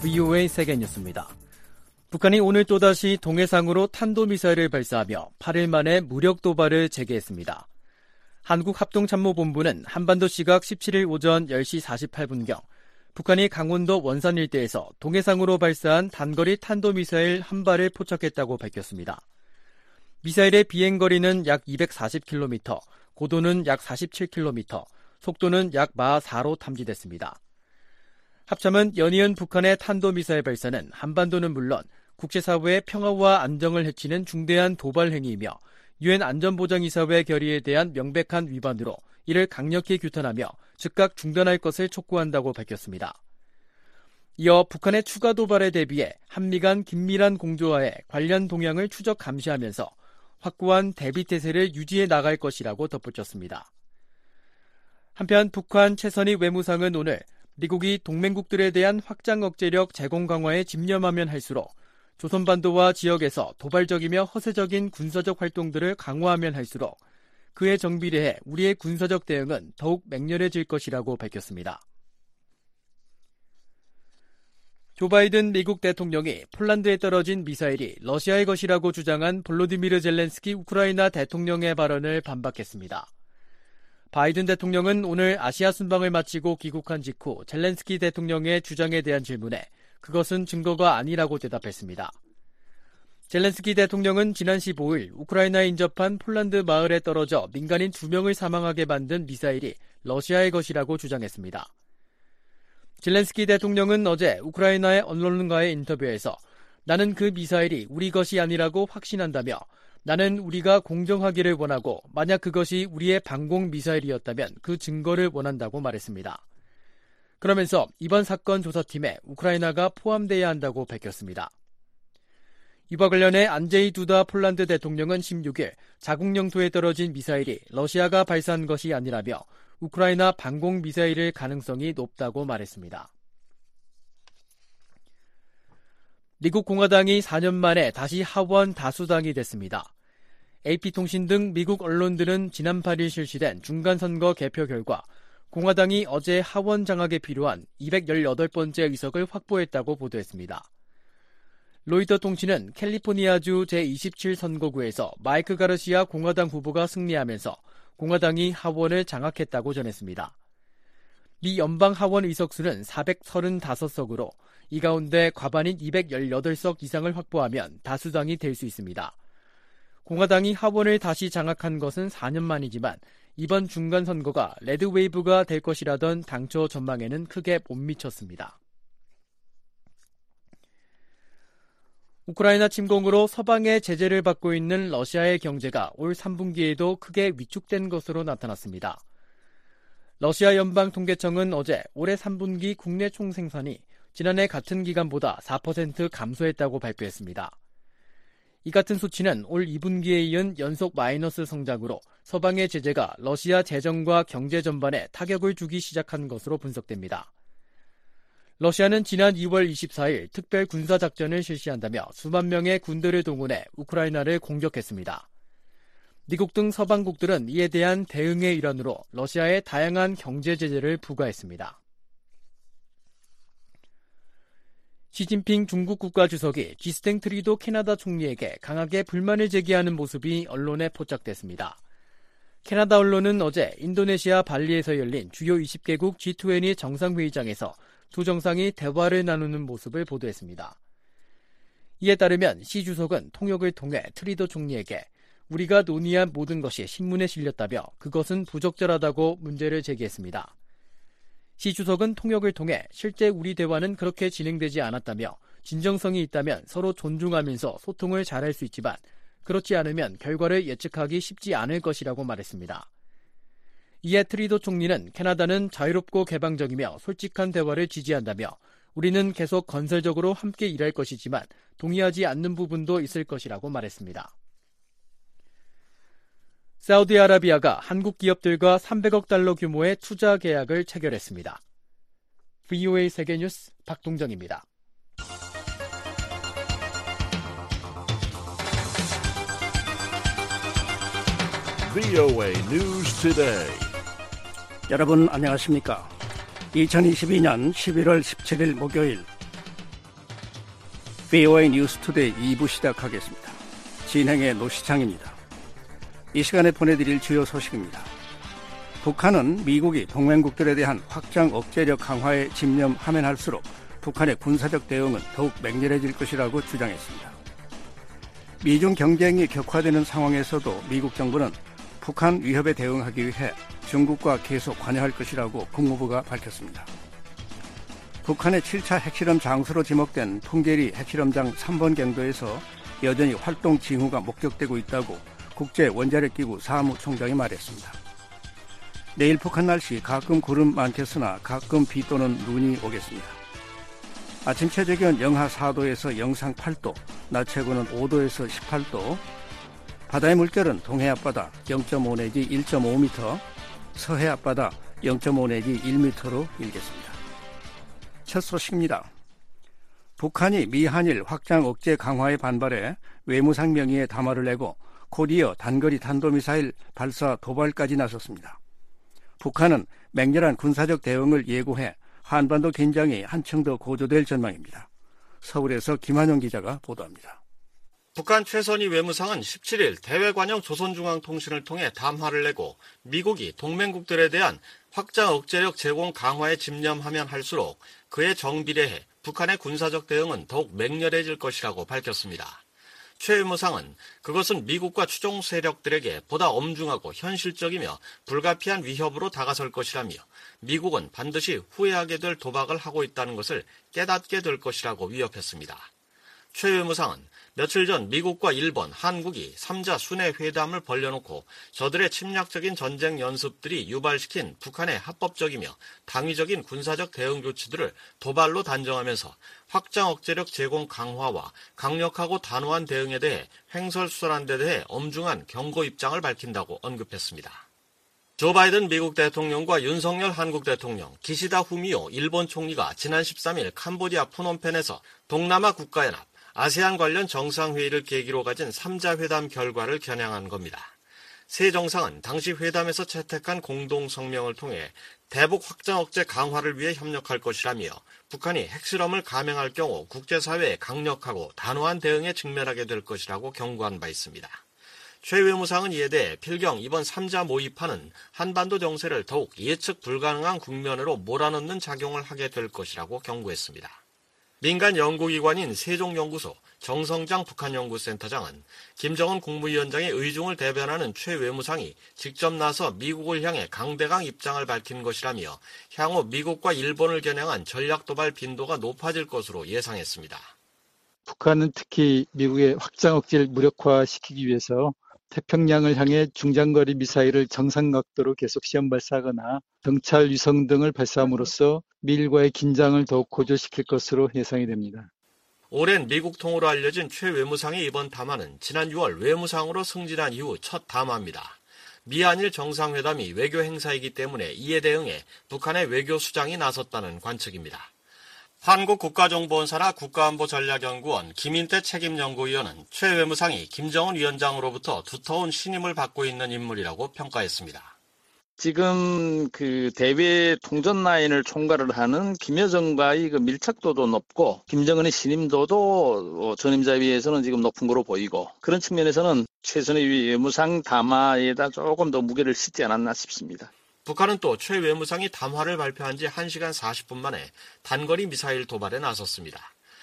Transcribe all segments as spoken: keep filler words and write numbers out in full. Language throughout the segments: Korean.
브이오에이 세계뉴스입니다. 북한이 오늘 또다시 동해상으로 탄도미사일을 발사하며 팔 일 만에 무력 도발을 재개했습니다. 한국합동참모본부는 한반도 시각 십칠 일 오전 열 시 사십팔 분경 북한이 강원도 원산 일대에서 동해상으로 발사한 단거리 탄도미사일 한 발을 포착했다고 밝혔습니다. 미사일의 비행거리는 약 이백사십 킬로미터, 고도는 약 사십칠 킬로미터, 속도는 약 마하 사로 탐지됐습니다. 합참은 연이은 북한의 탄도미사일 발사는 한반도는 물론 국제사회의 평화와 안정을 해치는 중대한 도발 행위이며 유엔 안전보장이사회 결의에 대한 명백한 위반으로 이를 강력히 규탄하며 즉각 중단할 것을 촉구한다고 밝혔습니다. 이어 북한의 추가 도발에 대비해 한미 간 긴밀한 공조하에 관련 동향을 추적 감시하면서 확고한 대비태세를 유지해 나갈 것이라고 덧붙였습니다. 한편 북한 최선희 외무상은 오늘 미국이 동맹국들에 대한 확장 억제력 제공 강화에 집념하면 할수록 조선반도와 지역에서 도발적이며 허세적인 군사적 활동들을 강화하면 할수록 그에 정비례해 우리의 군사적 대응은 더욱 맹렬해질 것이라고 밝혔습니다. 조 바이든 미국 대통령이 폴란드에 떨어진 미사일이 러시아의 것이라고 주장한 볼로디미르 젤렌스키 우크라이나 대통령의 발언을 반박했습니다. 바이든 대통령은 오늘 아시아 순방을 마치고 귀국한 직후 젤렌스키 대통령의 주장에 대한 질문에 그것은 증거가 아니라고 대답했습니다. 젤렌스키 대통령은 지난 십오 일 우크라이나에 인접한 폴란드 마을에 떨어져 민간인 두 명을 사망하게 만든 미사일이 러시아의 것이라고 주장했습니다. 젤렌스키 대통령은 어제 우크라이나의 언론과의 인터뷰에서 나는 그 미사일이 우리 것이 아니라고 확신한다며 나는 우리가 공정하기를 원하고 만약 그것이 우리의 방공 미사일이었다면 그 증거를 원한다고 말했습니다. 그러면서 이번 사건 조사팀에 우크라이나가 포함돼야 한다고 밝혔습니다. 이와 관련해 안제이 두다 폴란드 대통령은 십육 일 자국 영토에 떨어진 미사일이 러시아가 발사한 것이 아니라며 우크라이나 방공 미사일일 가능성이 높다고 말했습니다. 미국 공화당이 사 년 만에 다시 하원 다수당이 됐습니다. 에이피통신 등 미국 언론들은 지난 팔 일 실시된 중간선거 개표 결과 공화당이 어제 하원 장악에 필요한 이백십팔 번째 의석을 확보했다고 보도했습니다. 로이터 통신은 캘리포니아주 제이십칠 선거구에서 마이크 가르시아 공화당 후보가 승리하면서 공화당이 하원을 장악했다고 전했습니다. 미 연방 하원 의석수는 사백삼십오 석으로 이 가운데 과반인 이백십팔 석 이상을 확보하면 다수당이 될 수 있습니다. 공화당이 하원을 다시 장악한 것은 사 년 만이지만 이번 중간선거가 레드웨이브가 될 것이라던 당초 전망에는 크게 못 미쳤습니다. 우크라이나 침공으로 서방의 제재를 받고 있는 러시아의 경제가 올 삼 분기에도 크게 위축된 것으로 나타났습니다. 러시아 연방통계청은 어제 올해 삼 분기 국내 총생산이 지난해 같은 기간보다 사 퍼센트 감소했다고 발표했습니다. 이 같은 수치는 올 이 분기에 이은 연속 마이너스 성장으로 서방의 제재가 러시아 재정과 경제 전반에 타격을 주기 시작한 것으로 분석됩니다. 러시아는 지난 이월 이십사일 특별 군사작전을 실시한다며 수만 명의 군대를 동원해 우크라이나를 공격했습니다. 미국 등 서방국들은 이에 대한 대응의 일환으로 러시아에 다양한 경제 제재를 부과했습니다. 시진핑 중국 국가주석이 지스탱 트리도 캐나다 총리에게 강하게 불만을 제기하는 모습이 언론에 포착됐습니다. 캐나다 언론은 어제 인도네시아 발리에서 열린 주요 이십 개국 지 이십 정상회의장에서 두 정상이 대화를 나누는 모습을 보도했습니다. 이에 따르면 시 주석은 통역을 통해 트리도 총리에게 우리가 논의한 모든 것이 신문에 실렸다며 그것은 부적절하다고 문제를 제기했습니다. 시 주석은 통역을 통해 실제 우리 대화는 그렇게 진행되지 않았다며 진정성이 있다면 서로 존중하면서 소통을 잘할 수 있지만 그렇지 않으면 결과를 예측하기 쉽지 않을 것이라고 말했습니다. 이에 트리도 총리는 캐나다는 자유롭고 개방적이며 솔직한 대화를 지지한다며 우리는 계속 건설적으로 함께 일할 것이지만 동의하지 않는 부분도 있을 것이라고 말했습니다. 사우디아라비아가 한국 기업들과 삼백억 달러 규모의 투자 계약을 체결했습니다. 브이오에이 세계뉴스 박동정입니다. 브이오에이 News Today. 여러분 안녕하십니까? 이천이십이년 십일월 십칠일 목요일 브이오에이 뉴스투데이 이 부 시작하겠습니다. 진행의 노시창입니다. 이 시간에 보내드릴 주요 소식입니다. 북한은 미국이 동맹국들에 대한 확장 억제력 강화에 집념하면 할수록 북한의 군사적 대응은 더욱 맹렬해질 것이라고 주장했습니다. 미중 경쟁이 격화되는 상황에서도 미국 정부는 북한 위협에 대응하기 위해 중국과 계속 관여할 것이라고 국무부가 밝혔습니다. 북한의 칠 차 핵실험 장소로 지목된 풍계리 핵실험장 삼 번 경도에서 여전히 활동 징후가 목격되고 있다고 국제원자력기구 사무총장이 말했습니다. 내일 북한 날씨 가끔 구름 많겠으나 가끔 비 또는 눈이 오겠습니다. 아침 최저기온 영하 사 도에서 영상 팔 도, 낮 최고는 오 도에서 십팔 도, 바다의 물결은 동해 앞바다 영 점 오 내지 일 점 오 미터, 서해 앞바다 영 점 오 내지 일 미터로 일겠습니다. 첫 소식입니다. 북한이 미한일 확장 억제 강화에 반발해 외무상 명의의 담화를 내고 곧이어 단거리 탄도미사일 발사 도발까지 나섰습니다. 북한은 맹렬한 군사적 대응을 예고해 한반도 긴장이 한층 더 고조될 전망입니다. 서울에서 김한영 기자가 보도합니다. 북한 최선희 외무상은 십칠 일 대외관영 조선중앙통신을 통해 담화를 내고 미국이 동맹국들에 대한 확장 억제력 제공 강화에 집념하면 할수록 그에 정비례해 북한의 군사적 대응은 더욱 맹렬해질 것이라고 밝혔습니다. 최 외무상은 그것은 미국과 추종 세력들에게 보다 엄중하고 현실적이며 불가피한 위협으로 다가설 것이라며 미국은 반드시 후회하게 될 도박을 하고 있다는 것을 깨닫게 될 것이라고 위협했습니다. 최 외무상은 며칠 전 미국과 일본, 한국이 삼 자 순회 회담을 벌려놓고 저들의 침략적인 전쟁 연습들이 유발시킨 북한의 합법적이며 당위적인 군사적 대응 조치들을 도발로 단정하면서 확장 억제력 제공 강화와 강력하고 단호한 대응에 대해 횡설수설한 데 대해 엄중한 경고 입장을 밝힌다고 언급했습니다. 조 바이든 미국 대통령과 윤석열 한국 대통령, 기시다 후미오 일본 총리가 지난 십삼 일 캄보디아 푸놈펜에서 동남아 국가연합, 아세안 관련 정상회의를 계기로 가진 삼 자 회담 결과를 겨냥한 겁니다. 세 정상은 당시 회담에서 채택한 공동성명을 통해 대북 확장 억제 강화를 위해 협력할 것이라며 북한이 핵실험을 감행할 경우 국제사회의 강력하고 단호한 대응에 직면하게 될 것이라고 경고한 바 있습니다. 최 외무상은 이에 대해 필경 이번 삼 자 모의판은 한반도 정세를 더욱 예측 불가능한 국면으로 몰아넣는 작용을 하게 될 것이라고 경고했습니다. 민간 연구기관인 세종연구소 정성장 북한연구센터장은 김정은 국무위원장의 의중을 대변하는 최 외무상이 직접 나서 미국을 향해 강대강 입장을 밝힌 것이라며 향후 미국과 일본을 겨냥한 전략도발 빈도가 높아질 것으로 예상했습니다. 북한은 특히 미국의 확장 억제를 무력화시키기 위해서 태평양을 향해 중장거리 미사일을 정상각도로 계속 시험 발사하거나 정찰 위성 등을 발사함으로써 미일과의 긴장을 더욱 고조시킬 것으로 예상이 됩니다. 오랜 미국 통으로 알려진 최 외무상의 이번 담화는 지난 유월 외무상으로 승진한 이후 첫 담화입니다. 미한일 정상회담이 외교 행사이기 때문에 이에 대응해 북한의 외교 수장이 나섰다는 관측입니다. 한국국가정보원 산하 국가안보전략연구원 김인태 책임연구위원은 최 외무상이 김정은 위원장으로부터 두터운 신임을 받고 있는 인물이라고 평가했습니다. 지금 그 대외 통전 라인을 총괄을 하는 김여정과의 그 밀착도도 높고 김정은의 신임도도 전임자에 비해서는 지금 높은 거로 보이고 그런 측면에서는 최선의 외무상 담화에다 조금 더 무게를 싣지 않았나 싶습니다. 북한은 또 최 외무상이 담화를 발표한 지 한 시간 사십 분 만에 단거리 미사일 도발에 나섰습니다.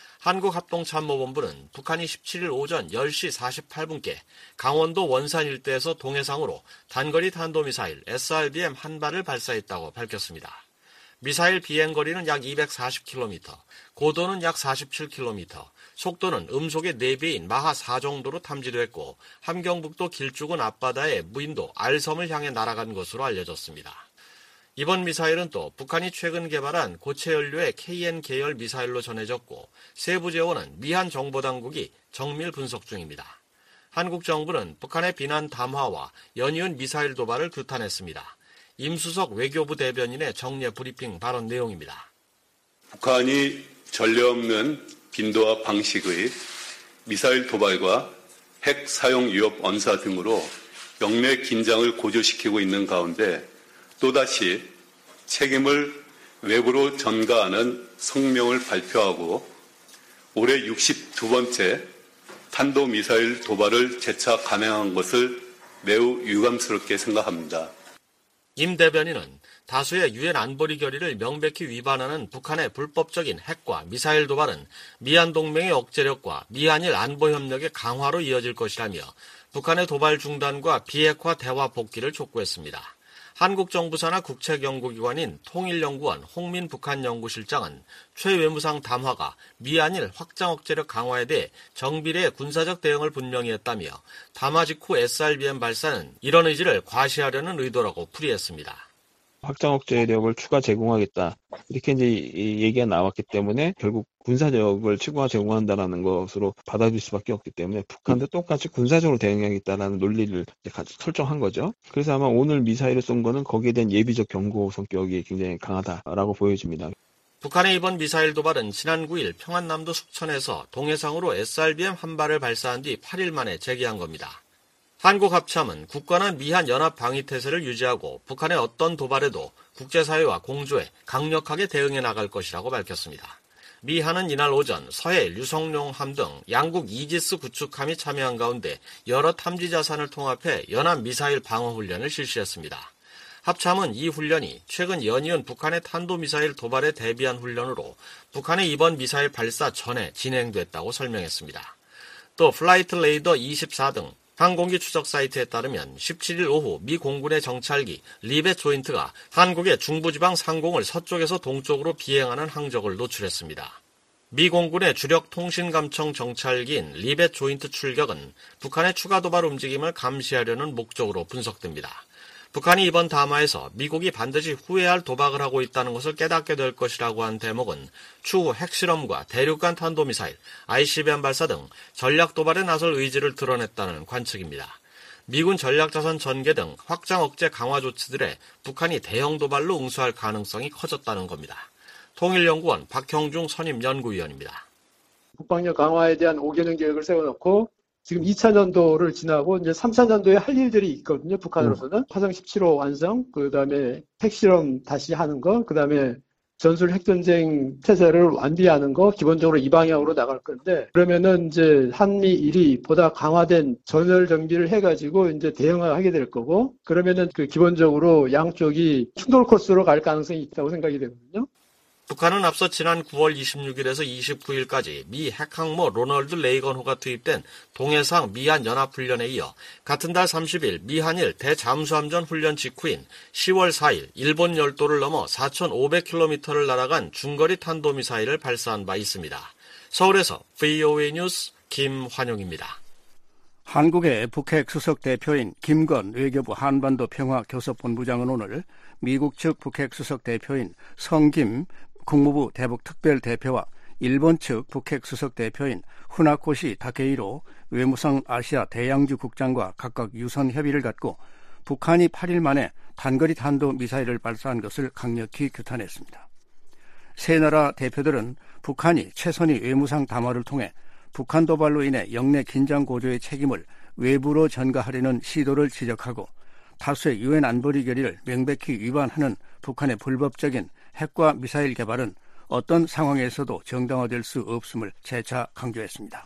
한국합동참모본부는 북한이 십칠 일 오전 열 시 사십팔 분께 강원도 원산 일대에서 동해상으로 단거리 탄도미사일 에스알비엠 한 발을 발사했다고 밝혔습니다. 미사일 비행거리는 약 이백사십 킬로미터, 고도는 약 사십칠 킬로미터, 속도는 음속의 네 배인 마하 사 정도로 탐지됐고 함경북도 길쭉은 앞바다의 무인도 알섬을 향해 날아간 것으로 알려졌습니다. 이번 미사일은 또 북한이 최근 개발한 고체 연료의 케이엔 계열 미사일로 전해졌고 세부 재원은 미한 정보당국이 정밀 분석 중입니다. 한국 정부는 북한의 비난 담화와 연이은 미사일 도발을 규탄했습니다. 임수석 외교부 대변인의 정례 브리핑 발언 내용입니다. 북한이 전례 없는 빈도와 방식의 미사일 도발과 핵 사용 위협 언사 등으로 영내 긴장을 고조시키고 있는 가운데 또다시 책임을 외부로 전가하는 성명을 발표하고 올해 육십이 번째 탄도미사일 도발을 재차 감행한 것을 매우 유감스럽게 생각합니다. 임 대변인은 다수의 유엔 안보리 결의를 명백히 위반하는 북한의 불법적인 핵과 미사일 도발은 미한 동맹의 억제력과 미한일 안보 협력의 강화로 이어질 것이라며 북한의 도발 중단과 비핵화 대화 복귀를 촉구했습니다. 한국 정부 산하 국책연구기관인 통일연구원 홍민 북한연구실장은 최 외무상 담화가 미한일 확장 억제력 강화에 대해 정비례의 군사적 대응을 분명히 했다며 담화 직후 에스알비엠 발사는 이런 의지를 과시하려는 의도라고 풀이했습니다. 확장 억제력을 추가 제공하겠다. 이렇게 이제 얘기가 나왔기 때문에 결국 군사력을 추가 제공한다는 것으로 받아들일 수밖에 없기 때문에 북한도 똑같이 군사적으로 대응하겠다는 논리를 같이 설정한 거죠. 그래서 아마 오늘 미사일을 쏜 거는 거기에 대한 예비적 경고 성격이 굉장히 강하다라고 보여집니다. 북한의 이번 미사일 도발은 지난 구 일 평안남도 숙천에서 동해상으로 에스알비엠 한 발을 발사한 뒤 팔 일 만에 재개한 겁니다. 한국 합참은 국가는 미한 연합 방위 태세를 유지하고 북한의 어떤 도발에도 국제사회와 공조해 강력하게 대응해 나갈 것이라고 밝혔습니다. 미한은 이날 오전 서해 류성룡함 등 양국 이지스 구축함이 참여한 가운데 여러 탐지 자산을 통합해 연합 미사일 방어 훈련을 실시했습니다. 합참은 이 훈련이 최근 연이은 북한의 탄도미사일 도발에 대비한 훈련으로 북한의 이번 미사일 발사 전에 진행됐다고 설명했습니다. 또 플라이트 레이더 이십사 등 항공기 추적 사이트에 따르면 십칠 일 오후 미 공군의 정찰기 리벳 조인트가 한국의 중부지방 상공을 서쪽에서 동쪽으로 비행하는 항적을 노출했습니다. 미 공군의 주력 통신감청 정찰기인 리벳 조인트 출격은 북한의 추가 도발 움직임을 감시하려는 목적으로 분석됩니다. 북한이 이번 담화에서 미국이 반드시 후회할 도박을 하고 있다는 것을 깨닫게 될 것이라고 한 대목은 추후 핵실험과 대륙간 탄도미사일, 아이씨비엠 발사 등 전략 도발에 나설 의지를 드러냈다는 관측입니다. 미군 전략자산 전개 등 확장 억제 강화 조치들에 북한이 대형 도발로 응수할 가능성이 커졌다는 겁니다. 통일연구원 박형중 선임연구위원입니다. 국방력 강화에 대한 오 개년 계획을 세워놓고 지금 이 차 년도를 지나고 이제 삼 차 년도에 할 일들이 있거든요. 북한으로서는 음. 화성 십칠 호 완성, 그 다음에 핵실험 다시 하는 거, 그 다음에 전술 핵전쟁 태세를 완비하는 거, 기본적으로 이 방향으로 나갈 건데, 그러면은 이제 한미일이 보다 강화된 전열 정비를 해가지고 이제 대응을 하게 될 거고, 그러면은 그 기본적으로 양쪽이 충돌 코스로 갈 가능성이 있다고 생각이 되거든요. 북한은 앞서 지난 구월 이십육일에서 이십구일까지 미 핵항모 로널드 레이건호가 투입된 동해상 미한 연합훈련에 이어 같은 달 삼십일 미한일 대잠수함전 훈련 직후인 시월 사일 일본 열도를 넘어 사천오백 킬로미터를 날아간 중거리 탄도미사일을 발사한 바 있습니다. 서울에서 브이오에이 뉴스 김환용입니다. 한국의 북핵 수석 대표인 김건 외교부 한반도 평화교섭본부장은 오늘 미국 측 북핵 수석 대표인 성김 국무부 대북특별대표와 일본 측 북핵 수석 대표인 후나코시 다케이로 외무성 아시아 대양주 국장과 각각 유선 협의를 갖고 북한이 팔 일 만에 단거리 탄도미사일을 발사한 것을 강력히 규탄했습니다. 세 나라 대표들은 북한이 최선희 외무상 담화를 통해 북한 도발로 인해 영내 긴장 고조의 책임을 외부로 전가하려는 시도를 지적하고 다수의 유엔 안보리 결의를 명백히 위반하는 북한의 불법적인 핵과 미사일 개발은 어떤 상황에서도 정당화될 수 없음을 재차 강조했습니다.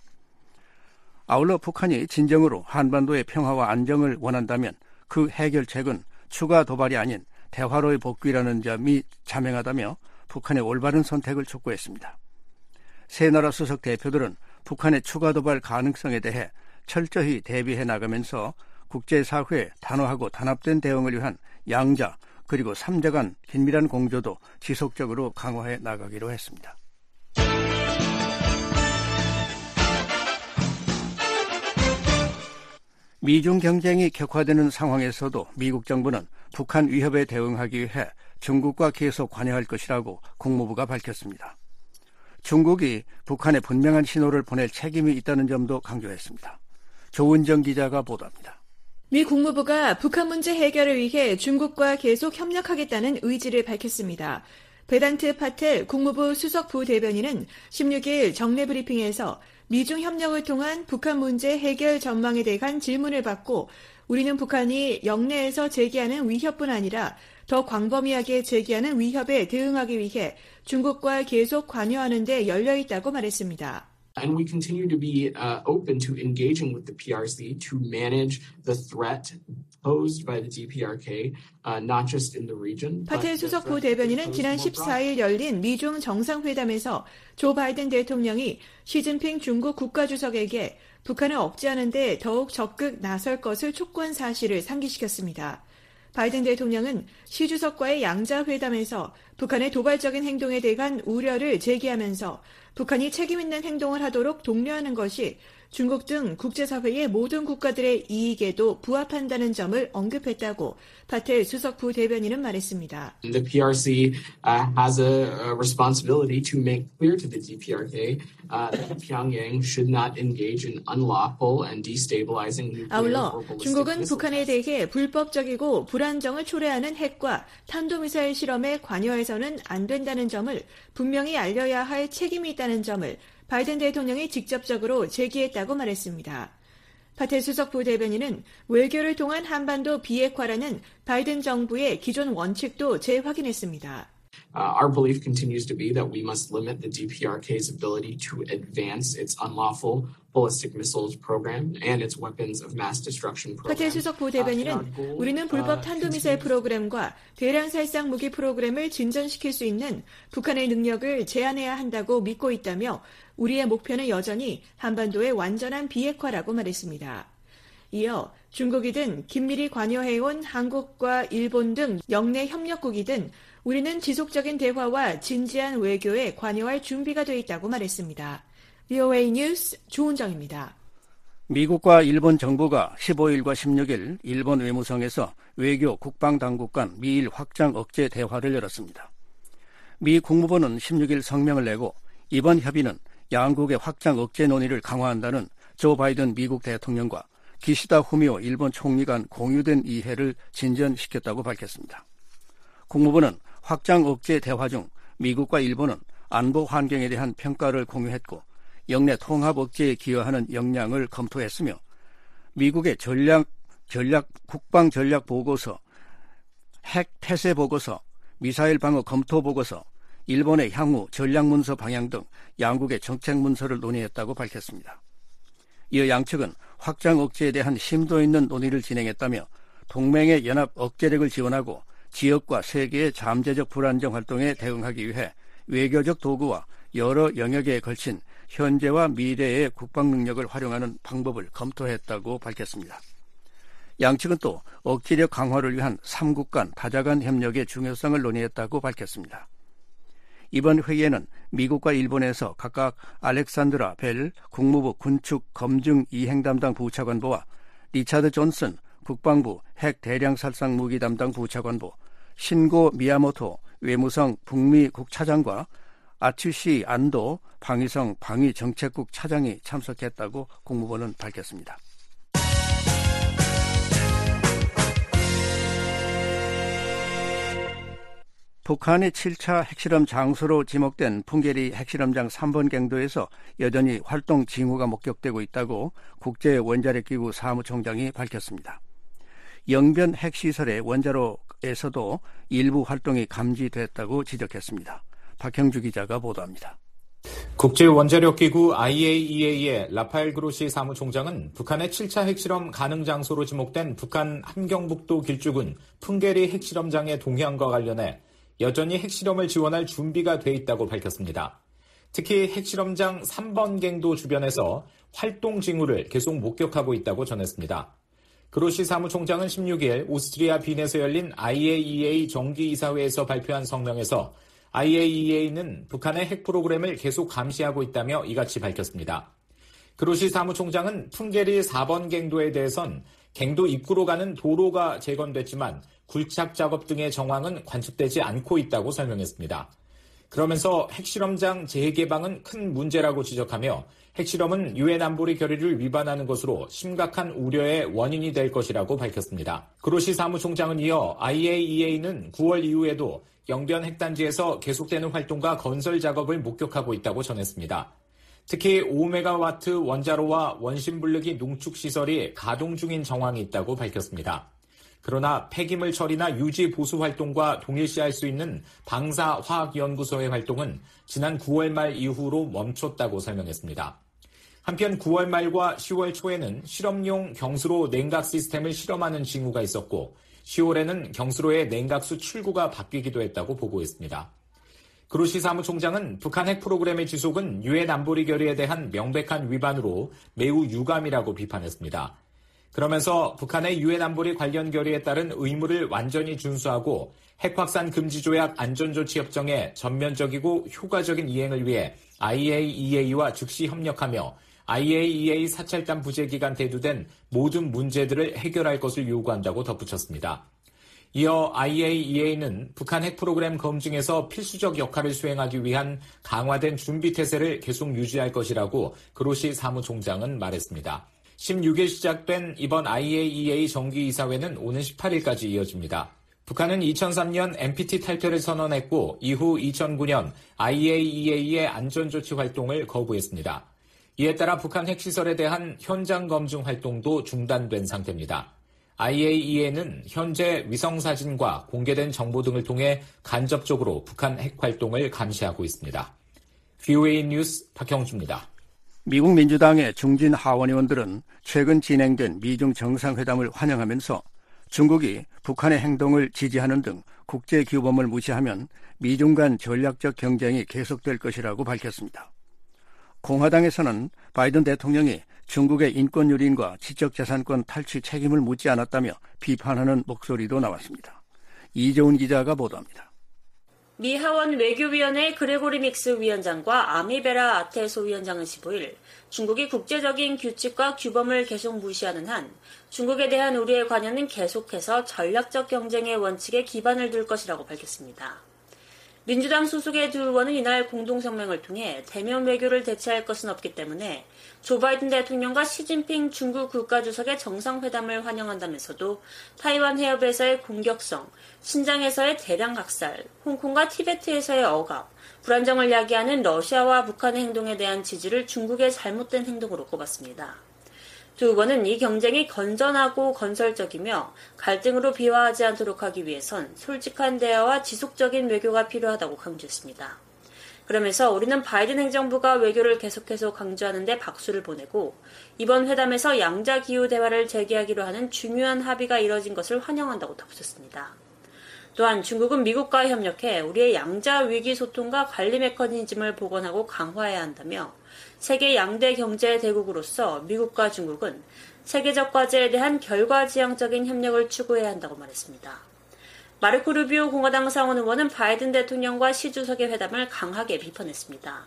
아울러 북한이 진정으로 한반도의 평화와 안정을 원한다면 그 해결책은 추가 도발이 아닌 대화로의 복귀라는 점이 자명하다며 북한의 올바른 선택을 촉구했습니다. 세 나라 수석 대표들은 북한의 추가 도발 가능성에 대해 철저히 대비해 나가면서 국제사회의 단호하고 단합된 대응을 위한 양자 그리고 삼자 간 긴밀한 공조도 지속적으로 강화해 나가기로 했습니다. 미중 경쟁이 격화되는 상황에서도 미국 정부는 북한 위협에 대응하기 위해 중국과 계속 관여할 것이라고 국무부가 밝혔습니다. 중국이 북한에 분명한 신호를 보낼 책임이 있다는 점도 강조했습니다. 조은정 기자가 보도합니다. 미 국무부가 북한 문제 해결을 위해 중국과 계속 협력하겠다는 의지를 밝혔습니다. 베단트 파텔 국무부 수석 부대변인은 십육일 정례 브리핑에서 미중 협력을 통한 북한 문제 해결 전망에 대한 질문을 받고 우리는 북한이 영내에서 제기하는 위협뿐 아니라 더 광범위하게 제기하는 위협에 대응하기 위해 중국과 계속 관여하는 데 열려 있다고 말했습니다. And we continue to be uh, open to engaging with the P R C to manage the threat posed by the D P R K, uh, not just in the region. 파텔 수석 부대변인은 지난 십사일 열린 미중 정상회담에서 조 바이든 대통령이 시진핑 중국 국가주석에게 북한을 억제하는 데 더욱 적극 나설 것을 촉구한 사실을 상기시켰습니다. 바이든 대통령은 시 주석과의 양자회담에서 북한의 도발적인 행동에 대한 우려를 제기하면서 북한이 책임있는 행동을 하도록 독려하는 것이 중국 등 국제사회의 모든 국가들의 이익에도 부합한다는 점을 언급했다고 파텔 수석 부대변인은 말했습니다. The P R C uh, has a, a responsibility to make clear to the D P R K uh, that Pyongyang should not engage in unlawful and destabilizing nuclear 아울러 or ballistic 중국은 missile 북한에 대해 불법적이고 불안정을 초래하는 핵과 탄도미사일 실험에 관여해서는 안 된다는 점을 분명히 알려야 할 책임이 있다는 점을 바이든 대통령이 직접적으로 제기했다고 말했습니다. 파텔 수석 부대변인은 외교를 통한 한반도 비핵화라는 바이든 정부의 기존 원칙도 재확인했습니다. Uh, our belief continues to be that we must limit the D P R K's ability to advance its unlawful ballistic missiles program and its weapons of mass destruction program. 파텔 수석 부대변인은 우리는 불법 탄도미사일 프로그램과 대량 살상 무기 프로그램을 진전시킬 수 있는 북한의 능력을 제한해야 한다고 믿고 있다며 우리의 목표는 여전히 한반도의 완전한 비핵화라고 말했습니다. 이어 중국이든 긴밀히 관여해온 한국과 일본 등 영내 협력국이든 우리는 지속적인 대화와 진지한 외교에 관여할 준비가 돼 있다고 말했습니다. 브이오에이 뉴스 조은정입니다. 미국과 일본 정부가 십오일과 십육일 일본 외무성에서 외교 국방당국 간 미일 확장 억제 대화를 열었습니다. 미 국무부는 십육일 성명을 내고 이번 협의는 양국의 확장 억제 논의를 강화한다는 조 바이든 미국 대통령과 기시다 후미오 일본 총리 간 공유된 이해를 진전시켰다고 밝혔습니다. 국무부는 확장 억제 대화 중 미국과 일본은 안보 환경에 대한 평가를 공유했고 영내 통합 억제에 기여하는 역량을 검토했으며 미국의 전략, 전략, 국방 전략 보고서, 핵 폐쇄 보고서, 미사일 방어 검토 보고서, 일본의 향후 전략 문서 방향 등 양국의 정책 문서를 논의했다고 밝혔습니다. 이어 양측은 확장 억제에 대한 심도 있는 논의를 진행했다며 동맹의 연합 억제력을 지원하고 지역과 세계의 잠재적 불안정 활동에 대응하기 위해 외교적 도구와 여러 영역에 걸친 현재와 미래의 국방 능력을 활용하는 방법을 검토했다고 밝혔습니다. 양측은 또 억지력 강화를 위한 삼국 간 다자간 협력의 중요성을 논의했다고 밝혔습니다. 이번 회의에는 미국과 일본에서 각각 알렉산드라 벨 국무부 군축 검증 이행 담당 부차관보와 리차드 존슨 국방부 핵 대량 살상 무기 담당 부차관보, 신고 미야모토 외무성 북미 국차장과 아츠시 안도 방위성 방위정책국 차장이 참석했다고 국무부는 밝혔습니다. 북한의 칠 차 핵실험 장소로 지목된 풍계리 핵실험장 삼 번 갱도에서 여전히 활동 징후가 목격되고 있다고 국제원자력기구 사무총장이 밝혔습니다. 영변 핵시설의 원자로에서도 일부 활동이 감지됐다고 지적했습니다. 박형주 기자가 보도합니다. 국제원자력기구 아이에이이에이의 라파엘 그로시 사무총장은 북한의 칠 차 핵실험 가능 장소로 지목된 북한 함경북도 길쭉은 풍계리 핵실험장의 동향과 관련해 여전히 핵실험을 지원할 준비가 돼 있다고 밝혔습니다. 특히 핵실험장 삼 번 갱도 주변에서 활동 징후를 계속 목격하고 있다고 전했습니다. 그로시 사무총장은 십육일 오스트리아 빈에서 열린 아이에이이에이 정기이사회에서 발표한 성명에서 아이에이이에이는 북한의 핵 프로그램을 계속 감시하고 있다며 이같이 밝혔습니다. 그로시 사무총장은 풍계리 사 번 갱도에 대해선 갱도 입구로 가는 도로가 재건됐지만 굴착 작업 등의 정황은 관측되지 않고 있다고 설명했습니다. 그러면서 핵실험장 재개방은 큰 문제라고 지적하며 핵실험은 유엔 안보리 결의를 위반하는 것으로 심각한 우려의 원인이 될 것이라고 밝혔습니다. 그로시 사무총장은 이어 아이에이이에이는 구월 이후에도 영변 핵단지에서 계속되는 활동과 건설 작업을 목격하고 있다고 전했습니다. 특히 오 메가와트 원자로와 원심불르기 농축시설이 가동 중인 정황이 있다고 밝혔습니다. 그러나 폐기물 처리나 유지 보수 활동과 동일시할 수 있는 방사화학연구소의 활동은 지난 구월 말 이후로 멈췄다고 설명했습니다. 한편 구월 말과 시월 초에는 실험용 경수로 냉각 시스템을 실험하는 징후가 있었고 시월에는 경수로의 냉각수 출구가 바뀌기도 했다고 보고했습니다. 그로시 사무총장은 북한 핵 프로그램의 지속은 유엔 안보리 결의에 대한 명백한 위반으로 매우 유감이라고 비판했습니다. 그러면서 북한의 유엔 안보리 관련 결의에 따른 의무를 완전히 준수하고 핵 확산 금지 조약 안전조치 협정의 전면적이고 효과적인 이행을 위해 아이에이이에이와 즉시 협력하며 아이에이이에이 사찰단 부재 기간 대두된 모든 문제들을 해결할 것을 요구한다고 덧붙였습니다. 이어 아이에이이에이는 북한 핵 프로그램 검증에서 필수적 역할을 수행하기 위한 강화된 준비 태세를 계속 유지할 것이라고 그로시 사무총장은 말했습니다. 십육 일 시작된 이번 아이에이이에이 정기이사회는 오는 십팔 일까지 이어집니다. 북한은 이천삼 년 엔피티 탈퇴를 선언했고 이후 이천구 년 아이에이이에이의 안전조치 활동을 거부했습니다. 이에 따라 북한 핵시설에 대한 현장 검증 활동도 중단된 상태입니다. 아이에이이에이는 현재 위성사진과 공개된 정보 등을 통해 간접적으로 북한 핵활동을 감시하고 있습니다. 브이오에이 뉴스 박형주입니다. 미국 민주당의 중진 하원 의원들은 최근 진행된 미중 정상회담을 환영하면서 중국이 북한의 행동을 지지하는 등 국제규범을 무시하면 미중 간 전략적 경쟁이 계속될 것이라고 밝혔습니다. 공화당에서는 바이든 대통령이 중국의 인권 유린과 지적재산권 탈취 책임을 묻지 않았다며 비판하는 목소리도 나왔습니다. 이재훈 기자가 보도합니다. 미 하원 외교위원회 그레고리 믹스 위원장과 아미베라 아테소 위원장은 십오 일 중국이 국제적인 규칙과 규범을 계속 무시하는 한 중국에 대한 우리의 관여는 계속해서 전략적 경쟁의 원칙에 기반을 둘 것이라고 밝혔습니다. 민주당 소속의 두 의원은 이날 공동성명을 통해 대면 외교를 대체할 것은 없기 때문에 조 바이든 대통령과 시진핑 중국 국가주석의 정상회담을 환영한다면서도 타이완 해협에서의 공격성, 신장에서의 대량 학살, 홍콩과 티베트에서의 억압, 불안정을 야기하는 러시아와 북한의 행동에 대한 지지를 중국의 잘못된 행동으로 꼽았습니다. 두 의원은 이 경쟁이 건전하고 건설적이며 갈등으로 비화하지 않도록 하기 위해선 솔직한 대화와 지속적인 외교가 필요하다고 강조했습니다. 그러면서 우리는 바이든 행정부가 외교를 계속해서 강조하는 데 박수를 보내고 이번 회담에서 양자기후 대화를 재개하기로 하는 중요한 합의가 이뤄진 것을 환영한다고 덧붙였습니다. 또한 중국은 미국과 협력해 우리의 양자 위기 소통과 관리 메커니즘을 복원하고 강화해야 한다며 세계 양대 경제 대국으로서 미국과 중국은 세계적 과제에 대한 결과지향적인 협력을 추구해야 한다고 말했습니다. 마르코 루비오 공화당 상원 의원은 바이든 대통령과 시 주석의 회담을 강하게 비판했습니다.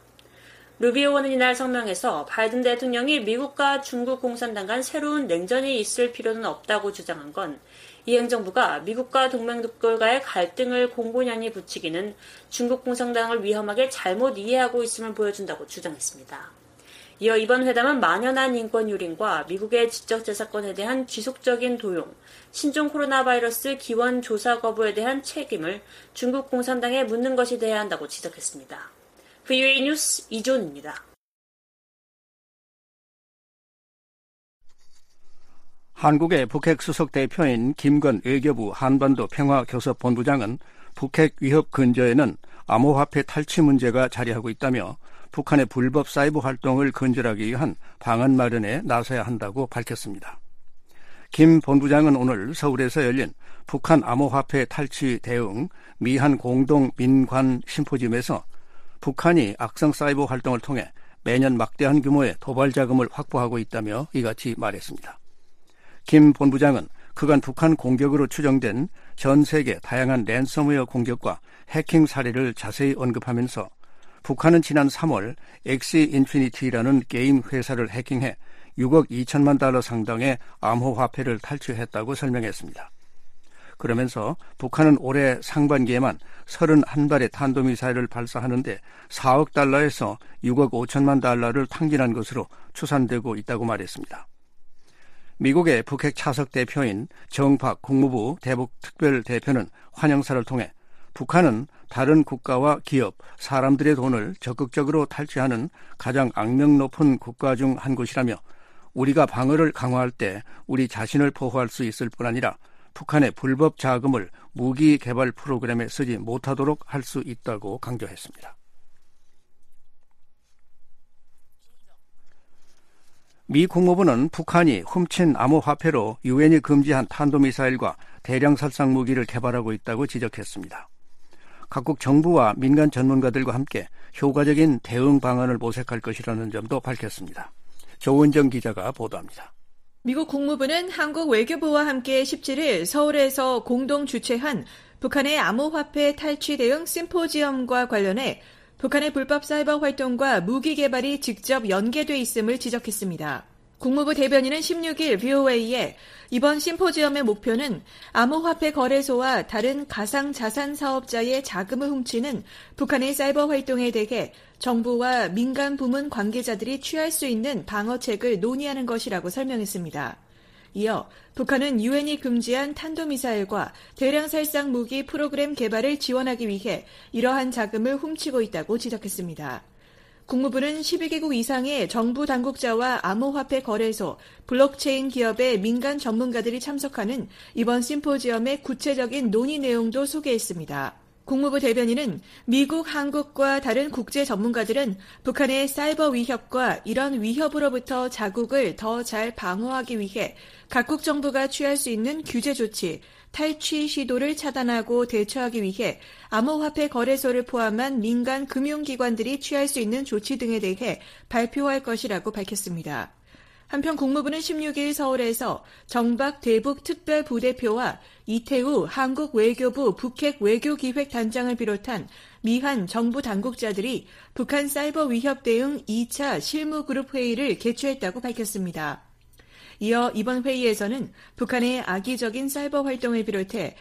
루비오 의원은 이날 성명에서 바이든 대통령이 미국과 중국 공산당 간 새로운 냉전이 있을 필요는 없다고 주장한 건 이 행정부가 미국과 동맹국들과의 갈등을 공고년이 부추기는 중국 공산당을 위험하게 잘못 이해하고 있음을 보여준다고 주장했습니다. 이어 이번 회담은 만연한 인권 유린과 미국의 지적재산권에 대한 지속적인 도용, 신종 코로나 바이러스 기원 조사 거부에 대한 책임을 중국 공산당에 묻는 것이 돼야 한다고 지적했습니다. 브이오에이 뉴스 이존입니다. 한국의 북핵 수석 대표인 김건 외교부 한반도 평화교섭본부장은 북핵 위협 근저에는 암호화폐 탈취 문제가 자리하고 있다며 북한의 불법 사이버 활동을 근절하기 위한 방안 마련에 나서야 한다고 밝혔습니다. 김 본부장은 오늘 서울에서 열린 북한 암호화폐 탈취 대응 미한 공동 민관 심포지엄에서 북한이 악성 사이버 활동을 통해 매년 막대한 규모의 도발 자금을 확보하고 있다며 이같이 말했습니다. 김 본부장은 그간 북한 공격으로 추정된 전 세계 다양한 랜섬웨어 공격과 해킹 사례를 자세히 언급하면서 북한은 지난 삼월 엑시 인피니티라는 게임 회사를 해킹해 육억 이천만 달러 상당의 암호화폐를 탈취했다고 설명했습니다. 그러면서 북한은 올해 상반기에만 서른한 발의 탄도미사일을 발사하는데 사억 달러에서 육억 오천만 달러를 탕진한 것으로 추산되고 있다고 말했습니다. 미국의 북핵 차석 대표인 정박 국무부 대북 특별대표는 환영사를 통해 북한은 다른 국가와 기업, 사람들의 돈을 적극적으로 탈취하는 가장 악명 높은 국가 중 한 곳이라며 우리가 방어를 강화할 때 우리 자신을 보호할 수 있을 뿐 아니라 북한의 불법 자금을 무기 개발 프로그램에 쓰지 못하도록 할 수 있다고 강조했습니다. 미 국무부는 북한이 훔친 암호화폐로 유엔이 금지한 탄도미사일과 대량 살상 무기를 개발하고 있다고 지적했습니다. 각국 정부와 민간 전문가들과 함께 효과적인 대응 방안을 모색할 것이라는 점도 밝혔습니다. 조은정 기자가 보도합니다. 미국 국무부는 한국 외교부와 함께 십칠일 서울에서 공동 주최한 북한의 암호화폐 탈취 대응 심포지엄과 관련해 북한의 불법 사이버 활동과 무기 개발이 직접 연계돼 있음을 지적했습니다. 국무부 대변인은 십육일 브이오에이에 이번 심포지엄의 목표는 암호화폐 거래소와 다른 가상자산 사업자의 자금을 훔치는 북한의 사이버 활동에 대해 정부와 민간 부문 관계자들이 취할 수 있는 방어책을 논의하는 것이라고 설명했습니다. 이어 북한은 유엔이 금지한 탄도미사일과 대량 살상 무기 프로그램 개발을 지원하기 위해 이러한 자금을 훔치고 있다고 지적했습니다. 국무부는 십이 개국 이상의 정부 당국자와 암호화폐 거래소, 블록체인 기업의 민간 전문가들이 참석하는 이번 심포지엄의 구체적인 논의 내용도 소개했습니다. 국무부 대변인은 미국, 한국과 다른 국제 전문가들은 북한의 사이버 위협과 이런 위협으로부터 자국을 더 잘 방어하기 위해 각국 정부가 취할 수 있는 규제 조치, 탈취 시도를 차단하고 대처하기 위해 암호화폐 거래소를 포함한 민간 금융기관들이 취할 수 있는 조치 등에 대해 발표할 것이라고 밝혔습니다. 한편 국무부는 십육일 서울에서 정박 대북 특별부대표와 이태우 한국 외교부 북핵 외교기획단장을 비롯한 미한 정부 당국자들이 북한 사이버 위협 대응 이 차 실무그룹 회의를 개최했다고 밝혔습니다. 이어 이번 회의에서는 북한의 악의적인 사이버 활동을 비롯해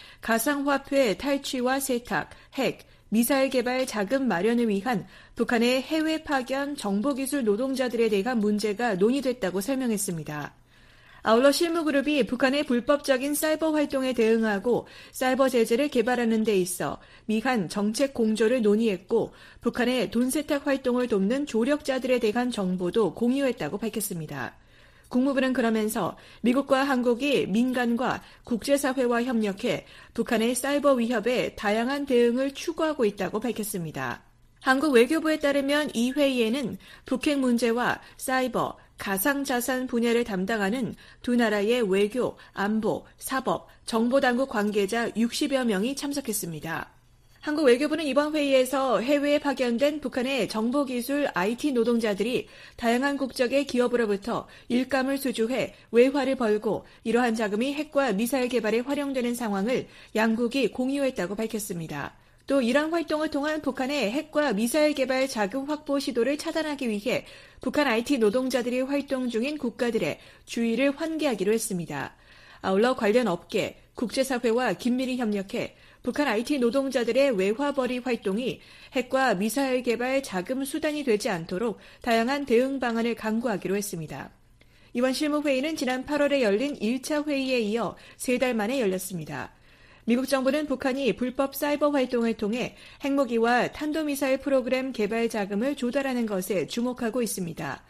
가상화폐 탈취와 세탁, 핵, 미사일 개발 자금 마련을 위한 북한의 해외 파견 정보기술 노동자들에 대한 문제가 논의됐다고 설명했습니다. 아울러 실무그룹이 북한의 불법적인 사이버 활동에 대응하고 사이버 제재를 개발하는 데 있어 미한 정책 공조를 논의했고 북한의 돈 세탁 활동을 돕는 조력자들에 대한 정보도 공유했다고 밝혔습니다. 국무부는 그러면서 미국과 한국이 민간과 국제사회와 협력해 북한의 사이버 위협에 다양한 대응을 추구하고 있다고 밝혔습니다. 한국 외교부에 따르면 이 회의에는 북핵 문제와 사이버, 가상자산 분야를 담당하는 두 나라의 외교, 안보, 사법, 정보당국 관계자 육십여 명이 참석했습니다. 한국 외교부는 이번 회의에서 해외에 파견된 북한의 정보기술 아이티 노동자들이 다양한 국적의 기업으로부터 일감을 수주해 외화를 벌고 이러한 자금이 핵과 미사일 개발에 활용되는 상황을 양국이 공유했다고 밝혔습니다. 또 이러한 활동을 통한 북한의 핵과 미사일 개발 자금 확보 시도를 차단하기 위해 북한 아이티 노동자들이 활동 중인 국가들의 주의를 환기하기로 했습니다. 아울러 관련 업계, 국제사회와 긴밀히 협력해 북한 아이티 노동자들의 외화벌이 활동이 핵과 미사일 개발 자금 수단이 되지 않도록 다양한 대응 방안을 강구하기로 했습니다. 이번 실무회의는 지난 팔월에 열린 일 차 회의에 이어 세 달 만에 열렸습니다. 미국 정부는 북한이 불법 사이버 활동을 통해 핵무기와 탄도미사일 프로그램 개발 자금을 조달하는 것에 주목하고 있습니다.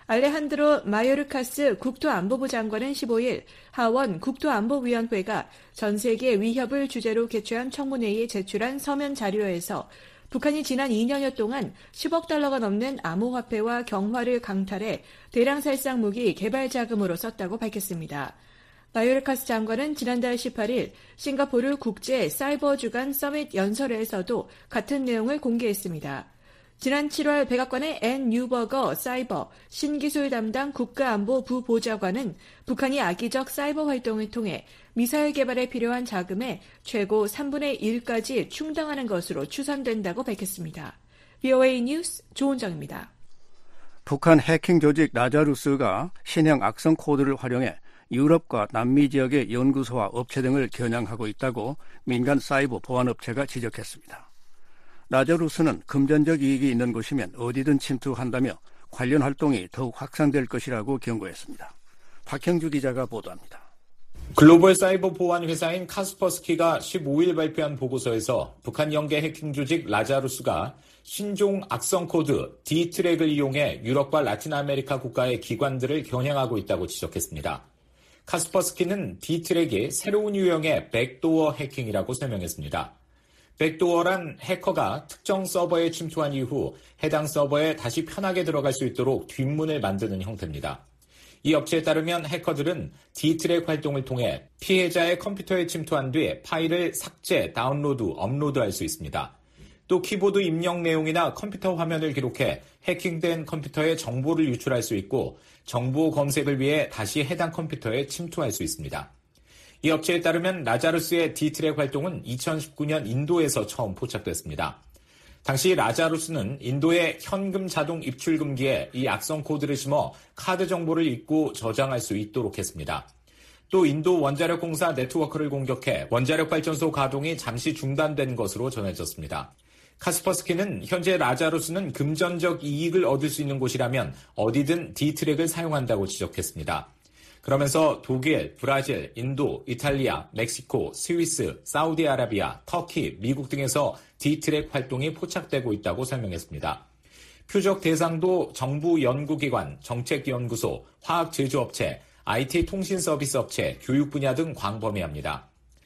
알레한드로 마요르카스 국토안보부 장관은 십오일 하원 국토안보위원회가 전 세계 위협을 주제로 개최한 청문회에 제출한 서면 자료에서 북한이 지난 이 년여 동안 십억 달러가 넘는 암호화폐와 경화를 강탈해 대량 살상 무기 개발 자금으로 썼다고 밝혔습니다. 마요르카스 장관은 지난달 십팔일 싱가포르 국제 사이버 주간 서밋 연설에서도 같은 내용을 공개했습니다. 지난 칠월 백악관의 앤 뉴버거 사이버 신기술 담당 국가안보 부보좌관은 북한이 악의적 사이버 활동을 통해 미사일 개발에 필요한 자금의 최고 삼분의 일까지 충당하는 것으로 추산된다고 밝혔습니다. 브이오에이 뉴스 조은정입니다. 북한 해킹 조직 라자루스가 신형 악성 코드를 활용해 유럽과 남미 지역의 연구소와 업체 등을 겨냥하고 있다고 민간 사이버 보안업체가 지적했습니다. 라자루스는 금전적 이익이 있는 곳이면 어디든 침투한다며 관련 활동이 더욱 확산될 것이라고 경고했습니다. 박형주 기자가 보도합니다. 글로벌 사이버 보안 회사인 카스퍼스키가 십오일 발표한 보고서에서 북한 연계 해킹 조직 라자루스가 신종 악성 코드 D트랙을 이용해 유럽과 라틴 아메리카 국가의 기관들을 겨냥하고 있다고 지적했습니다. 카스퍼스키는 D트랙이 새로운 유형의 백도어 해킹이라고 설명했습니다. 백도어란 해커가 특정 서버에 침투한 이후 해당 서버에 다시 편하게 들어갈 수 있도록 뒷문을 만드는 형태입니다. 이 업체에 따르면 해커들은 D트랙 활동을 통해 피해자의 컴퓨터에 침투한 뒤 파일을 삭제, 다운로드, 업로드할 수 있습니다. 또 키보드 입력 내용이나 컴퓨터 화면을 기록해 해킹된 컴퓨터에 정보를 유출할 수 있고 정보 검색을 위해 다시 해당 컴퓨터에 침투할 수 있습니다. 이 업체에 따르면 라자루스의 D트랙 활동은 이천십구 년 인도에서 처음 포착됐습니다. 당시 라자루스는 인도의 현금 자동 입출 금기에 이 악성 코드를 심어 카드 정보를 읽고 저장할 수 있도록 했습니다. 또 인도 원자력 공사 네트워크를 공격해 원자력 발전소 가동이 잠시 중단된 것으로 전해졌습니다. 카스퍼스키는 현재 라자루스는 금전적 이익을 얻을 수 있는 곳이라면 어디든 D트랙을 사용한다고 지적했습니다. 그러면서 독일, 브라질, 인도, 이탈리아, 멕시코, 스위스, 사우디아라비아, 터키, 미국 등에서 D트랙 활동이 포착되고 있다고 설명했습니다. 표적 대상도 정부 연구기관, 정책연구소, 화학제조업체, 아이티 통신서비스 업체, 교육 분야 등 광범위합니다.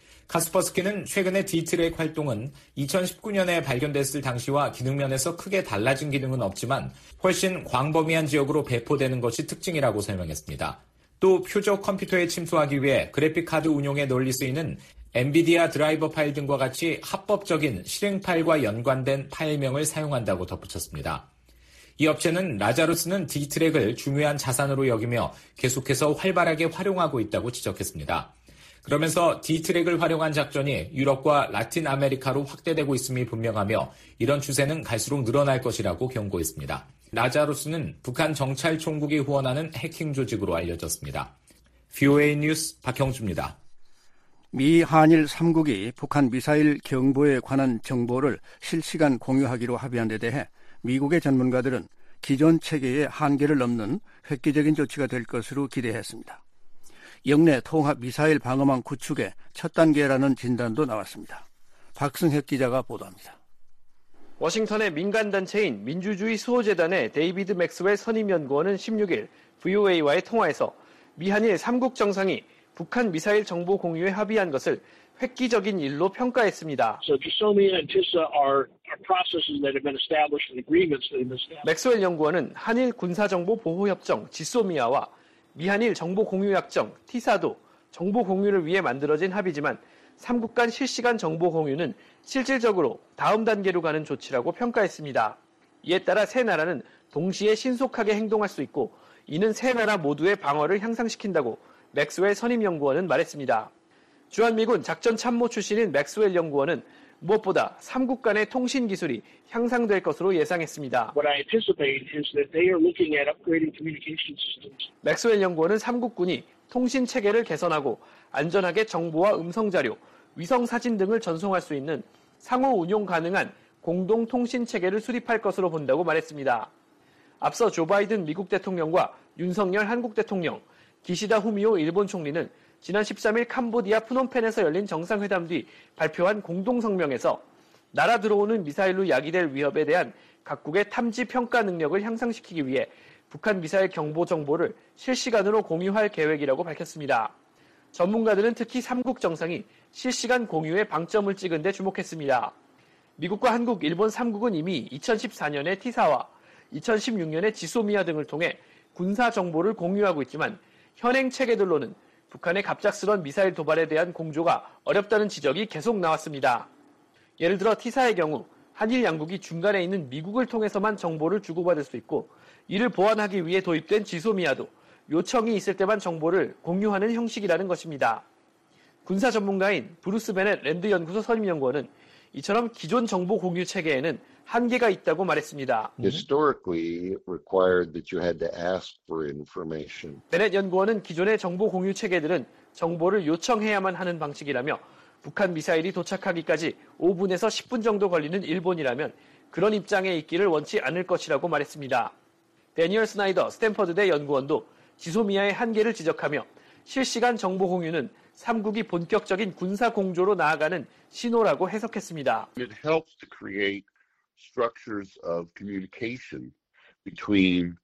카스퍼스키는 최근의 D트랙 활동은 이천십구 년에 발견됐을 당시와 기능면에서 크게 달라진 기능은 없지만 훨씬 광범위한 지역으로 배포되는 것이 특징이라고 설명했습니다. 또 표적 컴퓨터에 침투하기 위해 그래픽카드 운용에 널리 쓰이는 엔비디아 드라이버 파일 등과 같이 합법적인 실행 파일과 연관된 파일명을 사용한다고 덧붙였습니다. 이 업체는 라자루스는 D트랙을 중요한 자산으로 여기며 계속해서 활발하게 활용하고 있다고 지적했습니다. 그러면서 D트랙을 활용한 작전이 유럽과 라틴 아메리카로 확대되고 있음이 분명하며 이런 추세는 갈수록 늘어날 것이라고 경고했습니다. 라자루스는 북한 정찰총국이 후원하는 해킹 조직으로 알려졌습니다. 브이오에이 뉴스 박형주입니다. 미 한일 삼 국이 북한 미사일 경보에 관한 정보를 실시간 공유하기로 합의한 데 대해 미국의 전문가들은 기존 체계의 한계를 넘는 획기적인 조치가 될 것으로 기대했습니다. 영내 통합 미사일 방어망 구축의 첫 단계라는 진단도 나왔습니다. 박승혁 기자가 보도합니다. 워싱턴의 민간단체인 민주주의 수호재단의 데이비드 맥스웰 선임연구원은 십육 일 브이오에이와의 통화에서 미한일 삼 국 정상이 북한 미사일 정보 공유에 합의한 것을 획기적인 일로 평가했습니다. 맥스웰 연구원은 한일 군사정보보호협정 지소미아와 미한일 정보공유약정 티사도 정보 공유를 위해 만들어진 합의지만 삼 국 간 실시간 정보 공유는 실질적으로 다음 단계로 가는 조치라고 평가했습니다. 이에 따라 세 나라는 동시에 신속하게 행동할 수 있고 이는 세 나라 모두의 방어를 향상시킨다고 맥스웰 선임연구원은 말했습니다. 주한미군 작전참모 출신인 맥스웰 연구원은 무엇보다 삼 국 간의 통신 기술이 향상될 것으로 예상했습니다. 맥스웰 연구원은 삼 국군이 통신 체계를 개선하고 안전하게 정보와 음성자료, 위성사진 등을 전송할 수 있는 상호 운용 가능한 공동 통신 체계를 수립할 것으로 본다고 말했습니다. 앞서 조 바이든 미국 대통령과 윤석열 한국 대통령, 기시다 후미오 일본 총리는 지난 십삼 일 캄보디아 프놈펜에서 열린 정상회담 뒤 발표한 공동성명에서 날아 들어오는 미사일로 야기될 위협에 대한 각국의 탐지 평가 능력을 향상시키기 위해 북한 미사일 경보 정보를 실시간으로 공유할 계획이라고 밝혔습니다. 전문가들은 특히 삼 국 정상이 실시간 공유에 방점을 찍은 데 주목했습니다. 미국과 한국, 일본 삼 국은 이미 이천십사 년에 티사와 이천십육 년에 지소미아 등을 통해 군사 정보를 공유하고 있지만 현행 체계들로는 북한의 갑작스런 미사일 도발에 대한 공조가 어렵다는 지적이 계속 나왔습니다. 예를 들어 티사의 경우 한일 양국이 중간에 있는 미국을 통해서만 정보를 주고받을 수 있고 이를 보완하기 위해 도입된 지소미아도 요청이 있을 때만 정보를 공유하는 형식이라는 것입니다. 군사 전문가인 브루스 베넷 랜드 연구소 선임연구원은 이처럼 기존 정보 공유 체계에는 한계가 있다고 말했습니다. Historically required that you had to ask for information. 베넷 연구원은 기존의 정보 공유 체계들은 정보를 요청해야만 하는 방식이라며 북한 미사일이 도착하기까지 오 분에서 십 분 정도 걸리는 일본이라면 그런 입장에 있기를 원치 않을 것이라고 말했습니다. 데니얼 스나이더 스탠퍼드대 연구원도 지소미아의 한계를 지적하며 실시간 정보 공유는 삼 국이 본격적인 군사 공조로 나아가는 신호라고 해석했습니다. It helps to create structures of communication between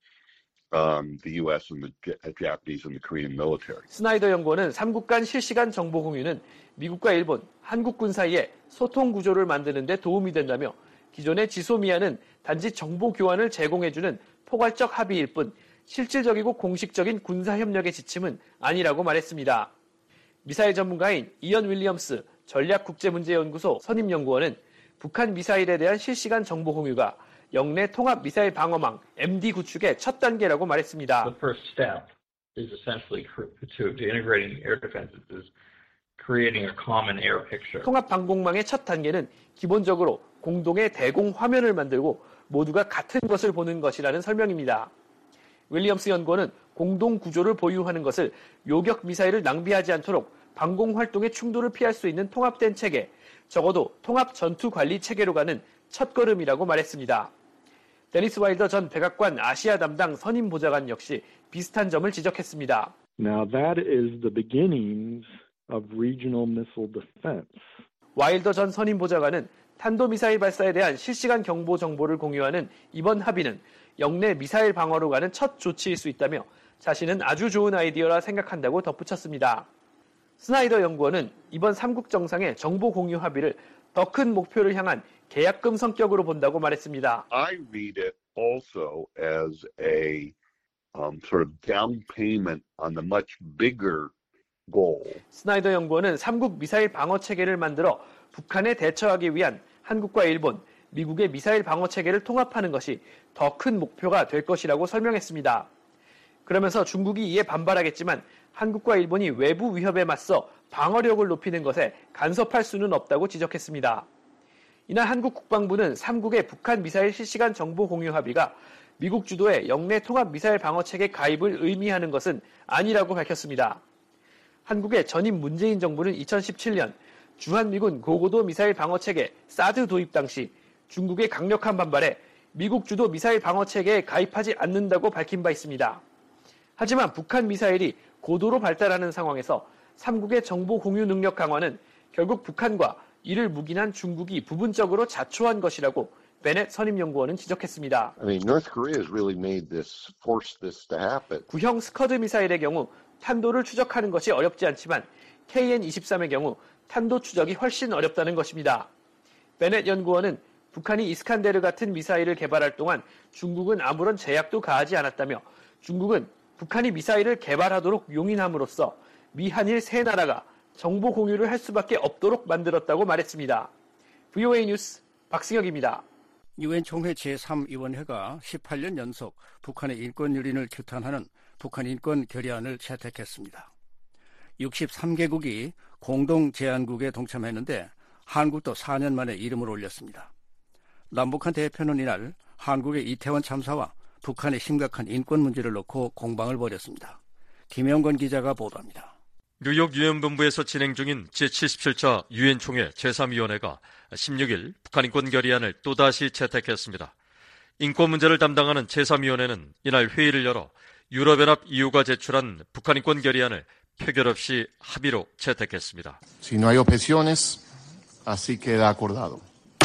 um, the U S and the Japanese and the Korean military. 스나이더 연구원은 삼 국 간 실시간 정보 공유는 미국과 일본, 한국군 사이에 소통 구조를 만드는 데 도움이 된다며 기존의 지소미아는 단지 정보 교환을 제공해주는 포괄적 합의일 뿐 실질적이고 공식적인 군사협력의 지침은 아니라고 말했습니다. 미사일 전문가인 이언 윌리엄스 전략국제문제연구소 선임연구원은 북한 미사일에 대한 실시간 정보 공유가 영내 통합 미사일 방어망 엠디 구축의 첫 단계라고 말했습니다. The first step is essentially to, to integrating air defenses is creating a common air picture. 통합 방공망의 첫 단계는 기본적으로 공동의 대공 화면을 만들고 모두가 같은 것을 보는 것이라는 설명입니다. 윌리엄스 연구원은 공동 구조를 보유하는 것을 요격 미사일을 낭비하지 않도록 방공 활동의 충돌을 피할 수 있는 통합된 체계, 적어도 통합 전투 관리 체계로 가는 첫걸음이라고 말했습니다. 데니스 와일더 전 백악관 아시아 담당 선임 보좌관 역시 비슷한 점을 지적했습니다. Now that is the beginnings of regional missile defense. 와일더 전 선임 보좌관은 탄도미사일 발사에 대한 실시간 경보 정보를 공유하는 이번 합의는 영내 미사일 방어로 가는 첫 조치일 수 있다며 자신은 아주 좋은 아이디어라 생각한다고 덧붙였습니다. 스나이더 연구원은 이번 삼국 정상의 정보 공유 합의를 더 큰 목표를 향한 계약금 성격으로 본다고 말했습니다. I read it also as a um, sort of down payment on the much bigger goal. 스나이더 연구원은 삼국 미사일 방어 체계를 만들어 북한에 대처하기 위한 한국과 일본, 미국의 미사일 방어 체계를 통합하는 것이 더 큰 목표가 될 것이라고 설명했습니다. 그러면서 중국이 이에 반발하겠지만 한국과 일본이 외부 위협에 맞서 방어력을 높이는 것에 간섭할 수는 없다고 지적했습니다. 이날 한국 국방부는 삼국의 북한 미사일 실시간 정보 공유 합의가 미국 주도의 영내 통합 미사일 방어 체계 가입을 의미하는 것은 아니라고 밝혔습니다. 한국의 전임 문재인 정부는 이천십칠 년 주한미군 고고도 미사일 방어 체계 사드 도입 당시 중국의 강력한 반발에 미국 주도 미사일 방어 체계에 가입하지 않는다고 밝힌 바 있습니다. 하지만 북한 미사일이 고도로 발달하는 상황에서 삼국의 정보 공유 능력 강화는 결국 북한과 이를 묵인한 중국이 부분적으로 자초한 것이라고 베넷 선임연구원은 지적했습니다. I mean, North Korea has really made this, forced this to happen. 구형 스커드 미사일의 경우 탄도를 추적하는 것이 어렵지 않지만 케이엔 이십삼의 경우 탄도 추적이 훨씬 어렵다는 것입니다. 베넷 연구원은 북한이 이스칸데르 같은 미사일을 개발할 동안 중국은 아무런 제약도 가하지 않았다며 중국은 북한이 미사일을 개발하도록 용인함으로써 미, 한일 세 나라가 정보 공유를 할 수밖에 없도록 만들었다고 말했습니다. 브이오에이 뉴스 박승혁입니다. 유엔 총회 제삼 위원회가 십팔 년 연속 북한의 인권 유린을 규탄하는 북한 인권 결의안을 채택했습니다. 육십삼 개국이 공동 제안국에 동참했는데 한국도 사 년 만에 이름을 올렸습니다. 남북한 대표는 이날 한국의 이태원 참사와 북한의 심각한 인권 문제를 놓고 공방을 벌였습니다. 김영건 기자가 보도합니다. 뉴욕 유엔 본부에서 진행 중인 제칠십칠 차 유엔 총회 제삼 위원회가 십육 일 북한 인권 결의안을 또다시 채택했습니다. 인권 문제를 담당하는 제삼 위원회는 이날 회의를 열어 유럽연합 이유가 제출한 북한 인권 결의안을 표결 없이 합의로 채택했습니다. Si no hay objeciones, así queda acordado.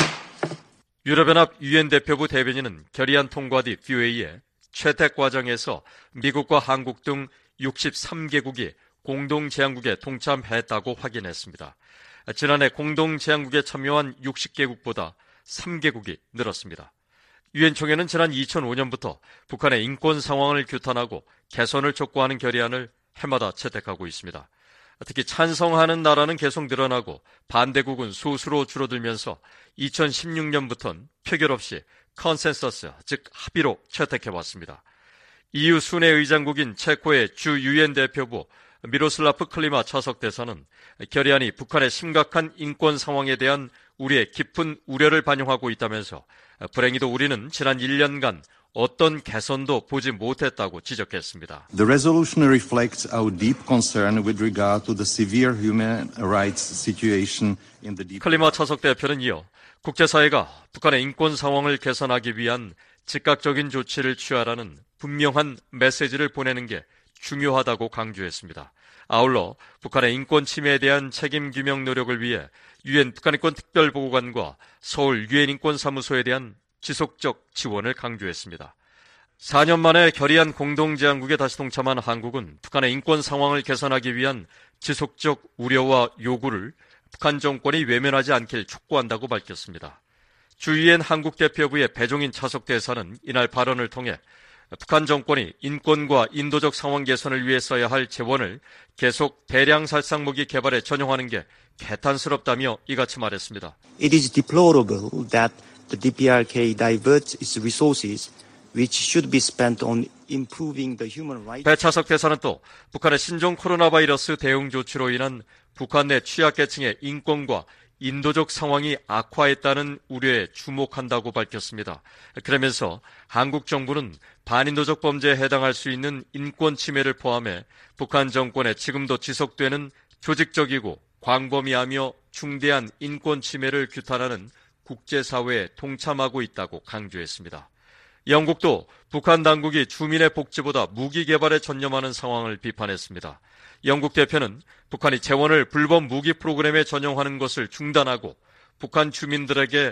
유럽연합 유엔 대표부 대변인은 결의안 통과 뒤 브이오에이에 채택 과정에서 미국과 한국 등 육십삼 개국이 공동 제안국에 동참했다고 확인했습니다. 지난해 공동 제안국에 참여한 육십 개국보다 삼 개국이 늘었습니다. 유엔 총회는 지난 이천오 년부터 북한의 인권 상황을 규탄하고 개선을 촉구하는 결의안을 해마다 채택하고 있습니다. 특히 찬성하는 나라는 계속 늘어나고 반대국은 소수로 줄어들면서 이천십육 년부터는 표결 없이 컨센서스, 즉 합의로 채택해왔습니다. 이유 순회 의장국인 체코의 주 유엔 대표부 미로슬라프 클리마 차석 대사는 결의안이 북한의 심각한 인권 상황에 대한 우리의 깊은 우려를 반영하고 있다면서 불행히도 우리는 지난 일 년간 어떤 개선도 보지 못했다고 지적했습니다. The resolution reflects our deep concern with regard to the severe human rights situation in the deep. 클리마 차석 대표는 이어 국제사회가 북한의 인권 상황을 개선하기 위한 즉각적인 조치를 취하라는 분명한 메시지를 보내는 게 중요하다고 강조했습니다. 아울러 북한의 인권 침해에 대한 책임 규명 노력을 위해 유엔 북한인권 특별보고관과 서울 유엔 인권사무소에 대한 지속적 지원을 강조했습니다. 사 년 만에 결의안 공동제안국에 다시 동참한 한국은 북한의 인권 상황을 개선하기 위한 지속적 우려와 요구를 북한 정권이 외면하지 않길 촉구한다고 밝혔습니다. 주 유엔 한국 대표부의 배종인 차석 대사는 이날 발언을 통해 북한 정권이 인권과 인도적 상황 개선을 위해 써야 할 재원을 계속 대량 살상무기 개발에 전용하는 게 개탄스럽다며 이같이 말했습니다. It is deplorable that the 디피알케이 diverts its resources which should be spent on improving the human rights. 배차석 대사는 또 북한의 신종 코로나 바이러스 대응 조치로 인한 북한 내 취약계층의 인권과 인도적 상황이 악화했다는 우려에 주목한다고 밝혔습니다. 그러면서 한국 정부는 반인도적 범죄에 해당할 수 있는 인권 침해를 포함해 북한 정권에 지금도 지속되는 조직적이고 광범위하며 중대한 인권 침해를 규탄하는 국제사회에 동참하고 있다고 강조했습니다. 영국도 북한 당국이 주민의 복지보다 무기 개발에 전념하는 상황을 비판했습니다. 영국 대표는 북한이 재원을 불법 무기 프로그램에 전용하는 것을 중단하고 북한 주민들에게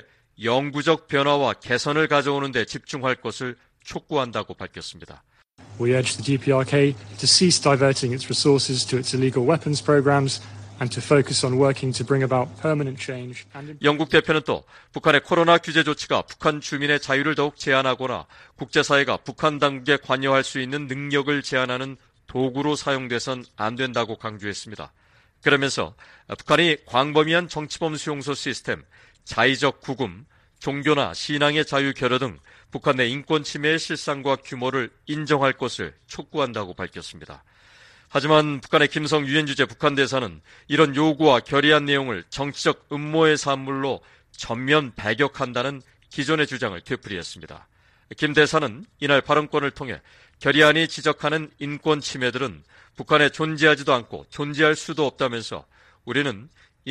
영구적 변화와 개선을 가져오는 데 집중할 것을 촉구한다고 밝혔습니다. We urge the 디피알케이 to cease diverting its resources to its illegal weapons programs and to focus on working to bring about permanent change. 영국 대표는 또 북한의 코로나 규제 조치가 북한 주민의 자유를 더욱 제한하거나 국제사회가 북한 당국에 관여할 수 있는 능력을 제한하는 도구로 사용돼선 안 된다고 강조했습니다. 그러면서 북한이 광범위한 정치범 수용소 시스템, 자의적 구금, 종교나 신앙의 자유 결여 등 북한 내 인권 침해의 실상과 규모를 인정할 것을 촉구한다고 밝혔습니다. 하지만 북한의 김성 유엔 주재 북한 대사는 이런 요구와 결의안 내용을 정치적 음모의 산물로 전면 배격한다는 기존의 주장을 되풀이했습니다. 김 대사는 이날 발언권을 통해 결의안이 지적하는 인권 침해들은 북한에 존재하지도 않고 존재할 수도 없다면서 우리는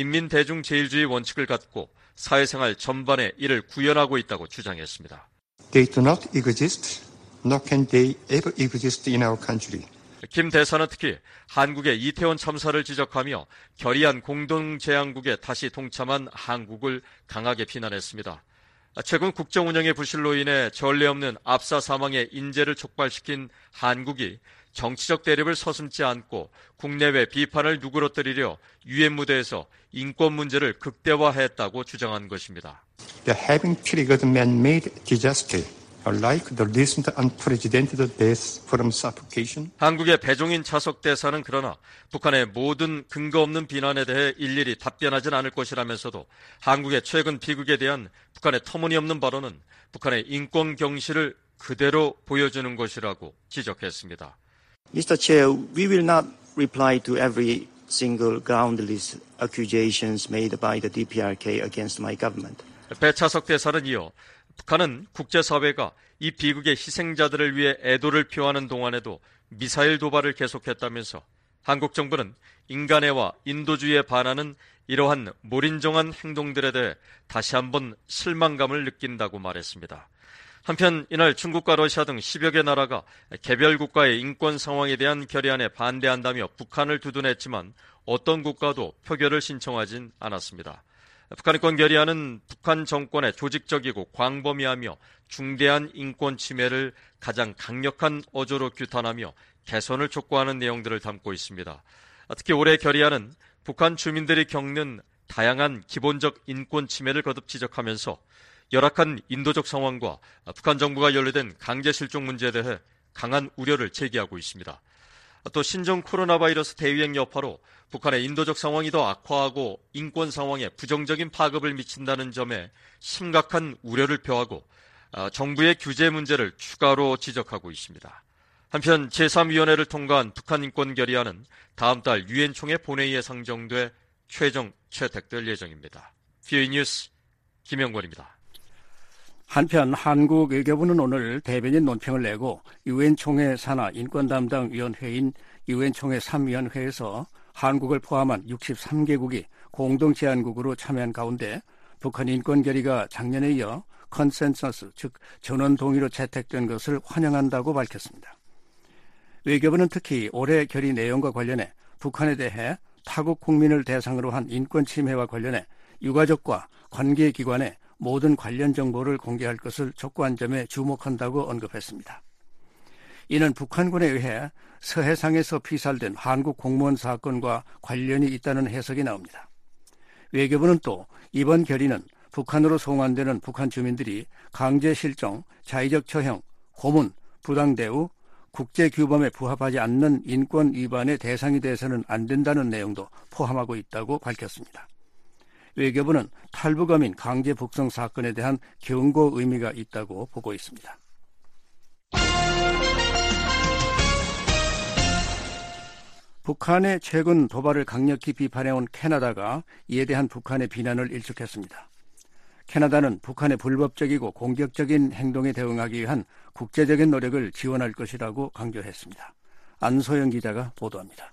인민대중제일주의 원칙을 갖고 사회생활 전반에 이를 구현하고 있다고 주장했습니다. They do not exist, nor can they ever exist in our country. 김 대사는 특히 한국의 이태원 참사를 지적하며 결의안 공동제안국에 다시 동참한 한국을 강하게 비난했습니다. 최근 국정 운영의 부실로 인해 전례 없는 압사 사망의 인재를 촉발시킨 한국이 정치적 대립을 서슴지 않고 국내외 비판을 누그러뜨리려 유엔 무대에서 인권 문제를 극대화했다고 주장한 것입니다. The having triggered man-made disaster, like the recent unprecedented deaths from suffocation. 한국의 배종인 차석 대사는 그러나 북한의 모든 근거 없는 비난에 대해 일일이 답변하진 않을 것이라면서도 한국의 최근 비극에 대한 북한의 터무니없는 발언은 북한의 인권 경실을 그대로 보여주는 것이라고 지적했습니다. Mister Chair, we will not reply to every single groundless accusations made by the 디피알케이 against my government. 배차석 대사는 이어 북한은 국제사회가 이 비극의 희생자들을 위해 애도를 표하는 동안에도 미사일 도발을 계속했다면서 한국 정부는 인간애와 인도주의에 반하는 이러한 몰인정한 행동들에 대해 다시 한번 실망감을 느낀다고 말했습니다. 한편 이날 중국과 러시아 등 십여 개 나라가 개별 국가의 인권 상황에 대한 결의안에 반대한다며 북한을 두둔했지만 어떤 국가도 표결을 신청하진 않았습니다. 북한 인권 결의안은 북한 정권의 조직적이고 광범위하며 중대한 인권 침해를 가장 강력한 어조로 규탄하며 개선을 촉구하는 내용들을 담고 있습니다. 특히 올해 결의안은 북한 주민들이 겪는 다양한 기본적 인권 침해를 거듭 지적하면서 열악한 인도적 상황과 북한 정부가 연루된 강제 실종 문제에 대해 강한 우려를 제기하고 있습니다. 또 신종 코로나 바이러스 대유행 여파로 북한의 인도적 상황이 더 악화하고 인권 상황에 부정적인 파급을 미친다는 점에 심각한 우려를 표하고 정부의 규제 문제를 추가로 지적하고 있습니다. 한편 제삼 위원회를 통과한 북한 인권 결의안은 다음 달 유엔 총회 본회의에 상정돼 최종 채택될 예정입니다. 비오이 뉴스 김영권입니다. 한편 한국 외교부는 오늘 대변인 논평을 내고 유엔 총회 산하 인권 담당 위원회인 유엔 총회 삼 위원회에서 한국을 포함한 육십삼 개국이 공동 제안국으로 참여한 가운데 북한 인권 결의가 작년에 이어 컨센서스, 즉 전원 동의로 채택된 것을 환영한다고 밝혔습니다. 외교부는 특히 올해 결의 내용과 관련해 북한에 대해 타국 국민을 대상으로 한 인권 침해와 관련해 유가족과 관계기관에 모든 관련 정보를 공개할 것을 촉구한 점에 주목한다고 언급했습니다. 이는 북한군에 의해 서해상에서 피살된 한국 공무원 사건과 관련이 있다는 해석이 나옵니다. 외교부는 또 이번 결의는 북한으로 송환되는 북한 주민들이 강제 실종, 자의적 처형, 고문, 부당대우, 국제규범에 부합하지 않는 인권 위반의 대상이 돼서는 안 된다는 내용도 포함하고 있다고 밝혔습니다. 외교부는 탈북어민 강제 북송 사건에 대한 경고 의미가 있다고 보고 있습니다. 북한의 최근 도발을 강력히 비판해온 캐나다가 이에 대한 북한의 비난을 일축했습니다. 캐나다는 북한의 불법적이고 공격적인 행동에 대응하기 위한 국제적인 노력을 지원할 것이라고 강조했습니다. 안소영 기자가 보도합니다.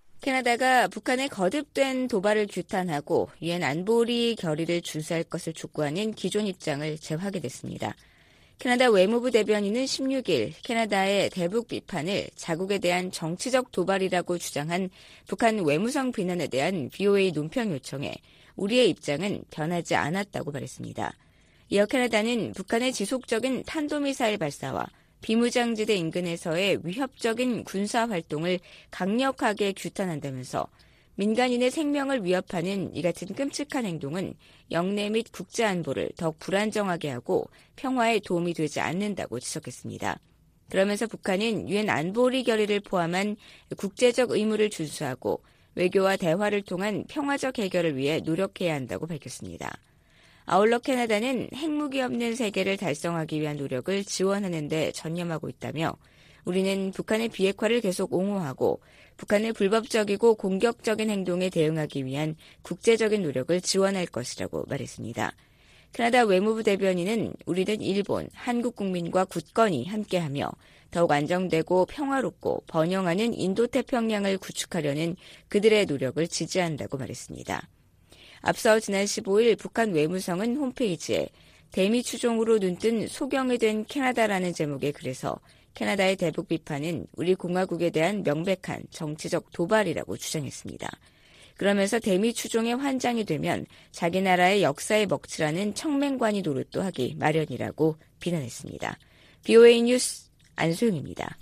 캐나다가 북한의 거듭된 도발을 규탄하고 유엔 안보리 결의를 준수할 것을 촉구하는 기존 입장을 재확인했습니다. 캐나다 외무부 대변인은 십육 일 캐나다의 대북 비판을 자국에 대한 정치적 도발이라고 주장한 북한 외무성 비난에 대한 브이오에이 논평 요청에 우리의 입장은 변하지 않았다고 말했습니다. 이어 캐나다는 북한의 지속적인 탄도미사일 발사와 비무장지대 인근에서의 위협적인 군사활동을 강력하게 규탄한다면서 민간인의 생명을 위협하는 이 같은 끔찍한 행동은 영내 및 국제안보를 더욱 불안정하게 하고 평화에 도움이 되지 않는다고 지적했습니다. 그러면서 북한은 유엔 안보리 결의를 포함한 국제적 의무를 준수하고 외교와 대화를 통한 평화적 해결을 위해 노력해야 한다고 밝혔습니다. 아울러 캐나다는 핵무기 없는 세계를 달성하기 위한 노력을 지원하는 데 전념하고 있다며 우리는 북한의 비핵화를 계속 옹호하고 북한의 불법적이고 공격적인 행동에 대응하기 위한 국제적인 노력을 지원할 것이라고 말했습니다. 캐나다 외무부 대변인은 우리는 일본, 한국 국민과 굳건히 함께하며 더욱 안정되고 평화롭고 번영하는 인도태평양을 구축하려는 그들의 노력을 지지한다고 말했습니다. 앞서 지난 십오 일 북한 외무성은 홈페이지에 대미 추종으로 눈뜬 소경이 된 캐나다라는 제목의 글에서 캐나다의 대북 비판은 우리 공화국에 대한 명백한 정치적 도발이라고 주장했습니다. 그러면서 대미 추종의 환장이 되면 자기 나라의 역사에 먹칠하는 청맹관이 노릇도 하기 마련이라고 비난했습니다. 브이오에이 뉴스 안소영입니다.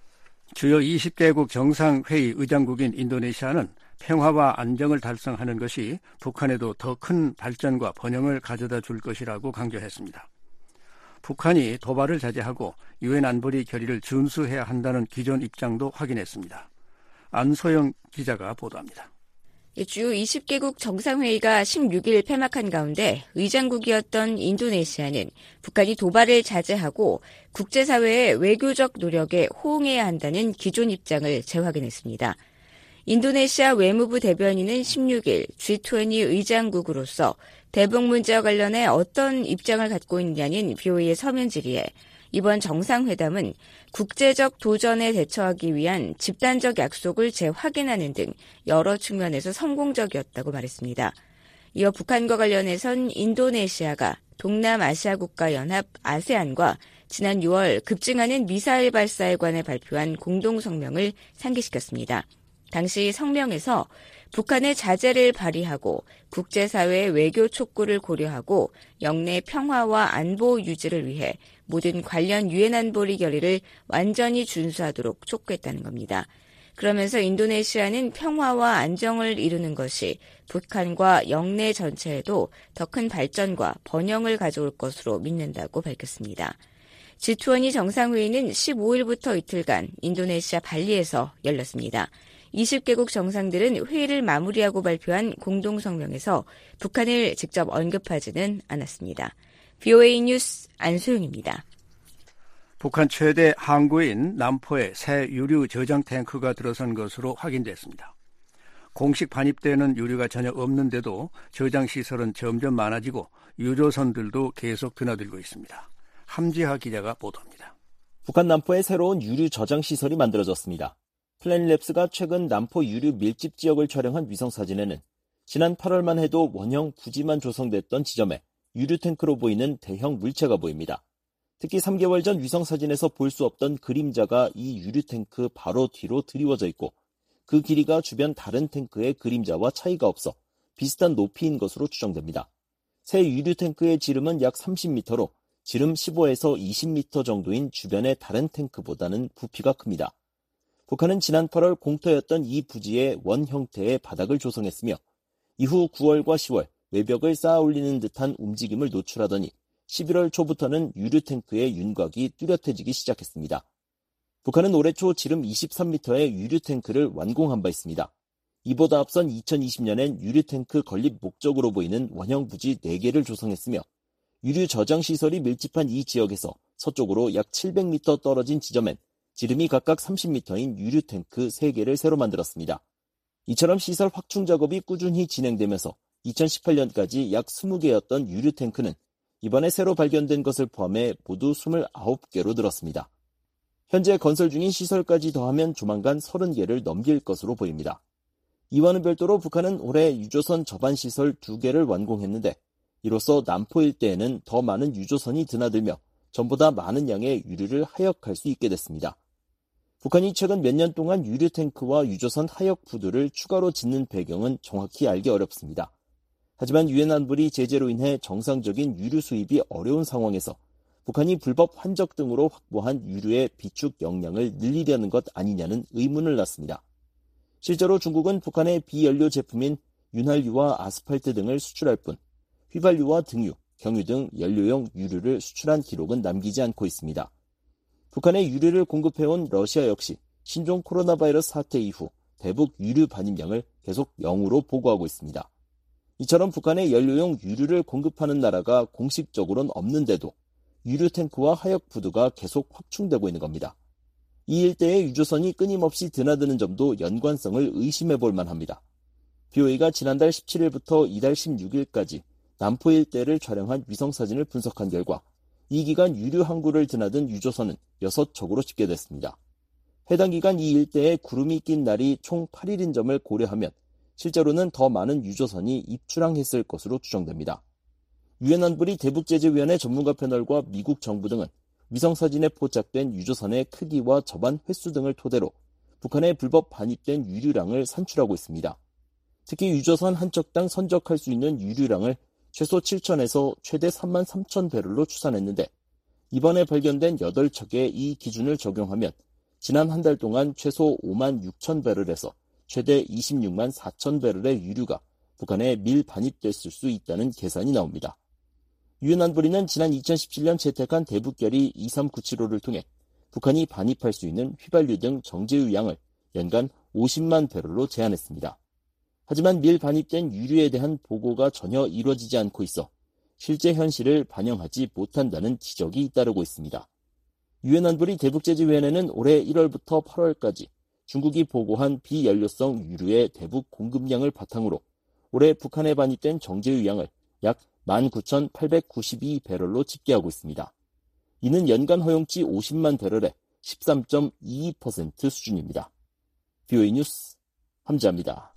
주요 이십 개국 정상회의 의장국인 인도네시아는 평화와 안정을 달성하는 것이 북한에도 더 큰 발전과 번영을 가져다 줄 것이라고 강조했습니다. 북한이 도발을 자제하고 유엔 안보리 결의를 준수해야 한다는 기존 입장도 확인했습니다. 안소영 기자가 보도합니다. 주요 이십 개국 정상회의가 십육 일 폐막한 가운데 의장국이었던 인도네시아는 북한이 도발을 자제하고 국제사회의 외교적 노력에 호응해야 한다는 기존 입장을 재확인했습니다. 인도네시아 외무부 대변인은 십육 일 지 이십 의장국으로서 대북 문제와 관련해 어떤 입장을 갖고 있느냐는 브이오에이의 서면 질의에 이번 정상회담은 국제적 도전에 대처하기 위한 집단적 약속을 재확인하는 등 여러 측면에서 성공적이었다고 말했습니다. 이어 북한과 관련해선 인도네시아가 동남아시아국가연합 아세안과 지난 유월 급증하는 미사일 발사에 관해 발표한 공동성명을 상기시켰습니다. 당시 성명에서 북한의 자제를 발휘하고 국제사회의 외교 촉구를 고려하고 영내 평화와 안보 유지를 위해 모든 관련 유엔 안보리 결의를 완전히 준수하도록 촉구했다는 겁니다. 그러면서 인도네시아는 평화와 안정을 이루는 것이 북한과 영내 전체에도 더 큰 발전과 번영을 가져올 것으로 믿는다고 밝혔습니다. 지 이십 정상회의는 십오 일부터 이틀간 인도네시아 발리에서 열렸습니다. 이십 개국 정상들은 회의를 마무리하고 발표한 공동성명에서 북한을 직접 언급하지는 않았습니다. 브이오에이 뉴스 안소영입니다. 북한 최대 항구인 남포에 새 유류 저장 탱크가 들어선 것으로 확인됐습니다. 공식 반입되는 유류가 전혀 없는데도 저장 시설은 점점 많아지고 유조선들도 계속 드나들고 있습니다. 함지하 기자가 보도합니다. 북한 남포에 새로운 유류 저장 시설이 만들어졌습니다. 플래닛랩스가 최근 남포 유류 밀집 지역을 촬영한 위성사진에는 지난 팔월만 해도 원형 부지만 조성됐던 지점에 유류 탱크로 보이는 대형 물체가 보입니다. 특히 삼 개월 전 위성사진에서 볼 수 없던 그림자가 이 유류 탱크 바로 뒤로 드리워져 있고 그 길이가 주변 다른 탱크의 그림자와 차이가 없어 비슷한 높이인 것으로 추정됩니다. 새 유류 탱크의 지름은 약 삼십 미터로 지름 십오에서 이십 미터 정도인 주변의 다른 탱크보다는 부피가 큽니다. 북한은 지난 팔월 공터였던 이 부지에 원 형태의 바닥을 조성했으며 이후 구월과 시월 외벽을 쌓아 올리는 듯한 움직임을 노출하더니 십일월 초부터는 유류 탱크의 윤곽이 뚜렷해지기 시작했습니다. 북한은 올해 초 지름 이십삼 미터의 유류 탱크를 완공한 바 있습니다. 이보다 앞선 이천이십 년엔 유류 탱크 건립 목적으로 보이는 원형 부지 네 개를 조성했으며 유류 저장 시설이 밀집한 이 지역에서 서쪽으로 약 칠백 미터 떨어진 지점엔 지름이 각각 삼십 미터인 유류 탱크 세 개를 새로 만들었습니다. 이처럼 시설 확충 작업이 꾸준히 진행되면서 이천십팔 년까지 약 이십 개였던 유류 탱크는 이번에 새로 발견된 것을 포함해 모두 이십구 개로 늘었습니다. 현재 건설 중인 시설까지 더하면 조만간 서른 개를 넘길 것으로 보입니다. 이와는 별도로 북한은 올해 유조선 접안 시설 두 개를 완공했는데 이로써 남포 일대에는 더 많은 유조선이 드나들며 전보다 많은 양의 유류를 하역할 수 있게 됐습니다. 북한이 최근 몇 년 동안 유류 탱크와 유조선 하역 부두를 추가로 짓는 배경은 정확히 알기 어렵습니다. 하지만 유엔 안보리 제재로 인해 정상적인 유류 수입이 어려운 상황에서 북한이 불법 환적 등으로 확보한 유류의 비축 역량을 늘리려는 것 아니냐는 의문을 낳습니다. 실제로 중국은 북한의 비연료 제품인 윤활유와 아스팔트 등을 수출할 뿐 휘발유와 등유, 경유 등 연료용 유류를 수출한 기록은 남기지 않고 있습니다. 북한의 유류를 공급해온 러시아 역시 신종 코로나 바이러스 사태 이후 대북 유류 반입량을 계속 영으로 보고하고 있습니다. 이처럼 북한의 연료용 유류를 공급하는 나라가 공식적으로는 없는데도 유류 탱크와 하역 부두가 계속 확충되고 있는 겁니다. 이 일대의 유조선이 끊임없이 드나드는 점도 연관성을 의심해 볼 만합니다. 비오에이가 지난달 십칠 일부터 이달 십육 일까지 남포 일대를 촬영한 위성사진을 분석한 결과 이 기간 유류 항구를 드나든 유조선은 여섯 척으로 집계됐습니다. 해당 기간 이 일대에 구름이 낀 날이 총 팔 일인 점을 고려하면 실제로는 더 많은 유조선이 입출항했을 것으로 추정됩니다. 유엔 안보리 대북제재위원회 전문가 패널과 미국 정부 등은 위성사진에 포착된 유조선의 크기와 접안 횟수 등을 토대로 북한의 불법 반입된 유류량을 산출하고 있습니다. 특히 유조선 한 척당 선적할 수 있는 유류량을 최소 칠천에서 최대 삼만 삼천 배럴로 추산했는데 이번에 발견된 여덟 척의 이 기준을 적용하면 지난 한 달 동안 최소 오만 육천 배럴에서 최대 이십육만 사천 배럴의 유류가 북한에 밀 반입됐을 수 있다는 계산이 나옵니다. 유엔 안보리는 지난 이천십칠 년 채택한 대북결의 이삼구칠오를 통해 북한이 반입할 수 있는 휘발유 등 정제유 양을 연간 오십만 배럴로 제한했습니다. 하지만 밀 반입된 유류에 대한 보고가 전혀 이루어지지 않고 있어 실제 현실을 반영하지 못한다는 지적이 잇따르고 있습니다. 유엔 안보리 대북제재위원회는 올해 일월부터 팔월까지 중국이 보고한 비연료성 유류의 대북 공급량을 바탕으로 올해 북한에 반입된 정제유 양을 약 만 구천팔백구십이 배럴로 집계하고 있습니다. 이는 연간 허용치 오십만 배럴의 십삼 점 이이 퍼센트 수준입니다. 비오에이 뉴스 함지아입니다.